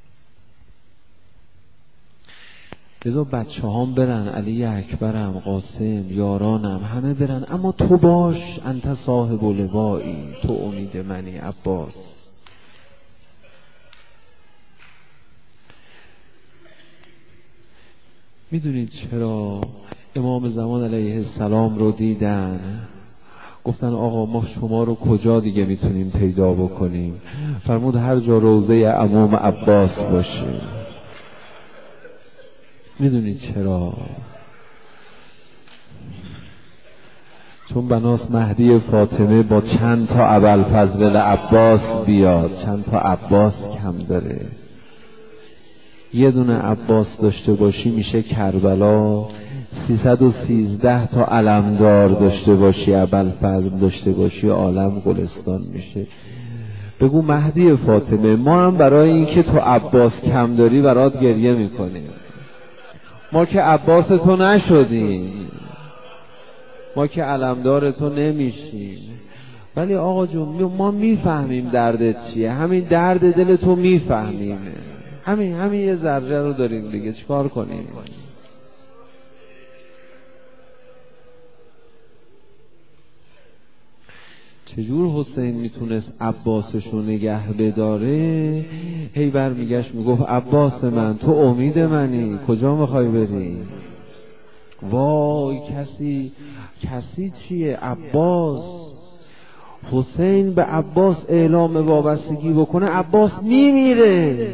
لذا بچه هم برن، علی اکبرم، قاسم، یارانم، همه برن اما تو باش، انت صاحب لوایی، تو امید منی عباس. میدونید چرا امام زمان علیه السلام رو دیدن گفتن آقا ما شما رو کجا دیگه میتونیم پیدا بکنیم؟ فرمود هر جا روضه عموم عباس باشه. میدونید چرا؟ چون بناس مهدی فاطمه با چند تا ابوالفضل عباس بیاد، چند تا عباس کم داره. یه دونه عباس داشته باشی میشه کربلا، 313 تا علمدار داشته باشی، ابوالفضل داشته باشی، عالم گلستان میشه. بگو مهدی فاطمه ما هم برای این که تو عباس کم داری برات گریه میکنیم. ما که عباس تو نشدیم، ما که علمدار تو نمیشیم، ولی آقا جون ما میفهمیم دردت چیه، همین درد دل تو میفهمیم، همین یه ذره رو داریم دیگه، چیکار کنیم؟ چجور حسین میتونست عباسشو نگه بداره؟ هی برمیگشت میگفت عباس من تو امید منی، کجا میخوای بری؟ وای کسی چیه؟ عباس. حسین به عباس اعلام وابستگی بکنه عباس میمیره.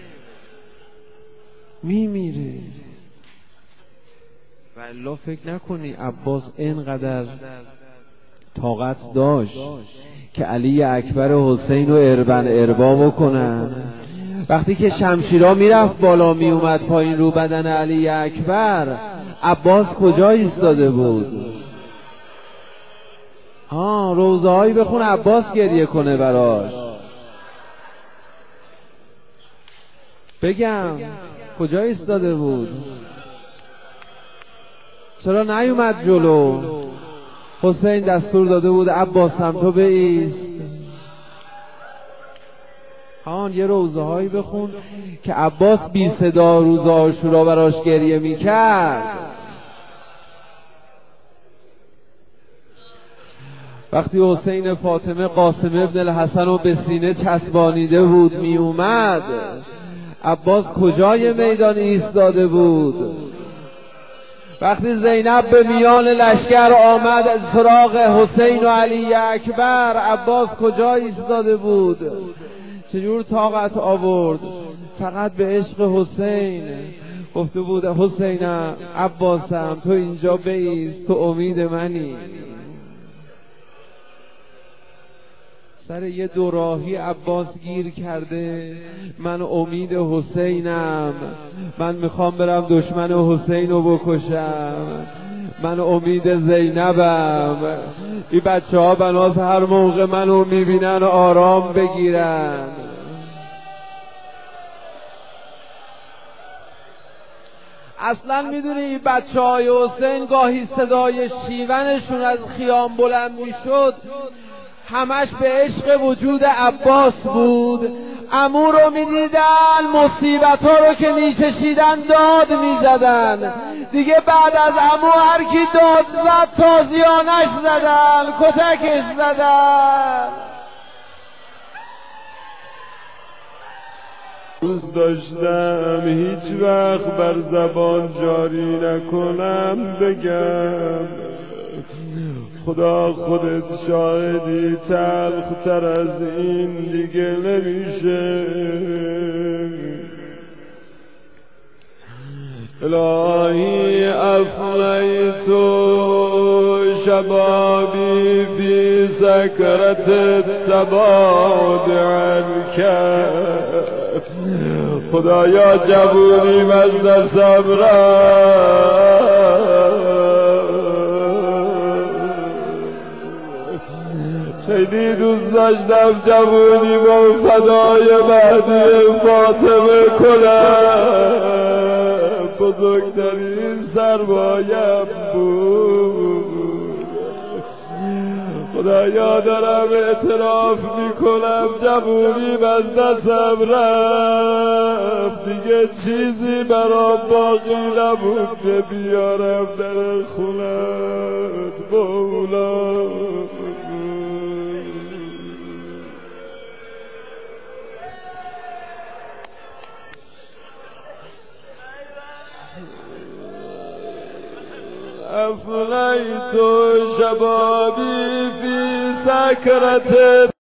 والله فکر نکنی عباس اینقدر طاقت داشت که علی اکبر حسین رو اربا بکنن. وقتی که شمشیرها میرفت بالا میومد پایین رو بدن علی اکبر، عباس کجا ایستاده بود؟ روزه هایی بخون عباس گریه کنه براش. بگم کجا ایستاده بود؟ چرا نیومد جلو؟ حسین دستور داده بود عباس هم تو بایست. یه روزه هایی بخون که عباس بی صدا روز عاشورا براش گریه میکرد. وقتی حسین فاطمه قاسم ابن الحسن رو به سینه چسبانیده بود می اومد، عباس کجای میدان ایستاده بود؟ وقتی زینب به میان لشکر آمد سراغ حسین و علی اکبر، عباس کجا ایستاده بود؟ چجور طاقت آورد؟ فقط به عشق حسین گفته بود حسینم عباسم تو اینجا بایست، تو امید منی. سر یه دوراهی عباس گیر کرده، من امید حسینم، من میخوام برم دشمن حسین رو بکشم، من امید زینبم. این بچه ها بناز هر موقع منو میبینن آرام بگیرن. اصلا میدونی این بچه های حسین گاهی صدای شیونشون از خیام بلند میشد، همش به عشق وجود عباس بود. عمو رو میدیدن مصیبت ها رو که میچشیدن داد میزدن، دیگه بعد از عمو هر کی داد زد تازیانش زدن، کتکش زدن. دوست داشتم هیچ وقت بر زبان جاری نکنم بگم، خدا خودت شاهدی تلختر از این دیگه نمیشه. الهی افنیت شبابی فی سکرت التبادع کرد، خدایا جوونیم از دستم رفت. خیلی دوست داشتم جوونی با فدای مهدی فاطمه کنم، بزرگترین سرمایه‌ام بود. خدایا دارم اعتراف میکنم جوونیم از دستم رفت، دیگه چیزی برام باقی نبود که بیارم در خونت مولا. أفنيت شبابي في سكرة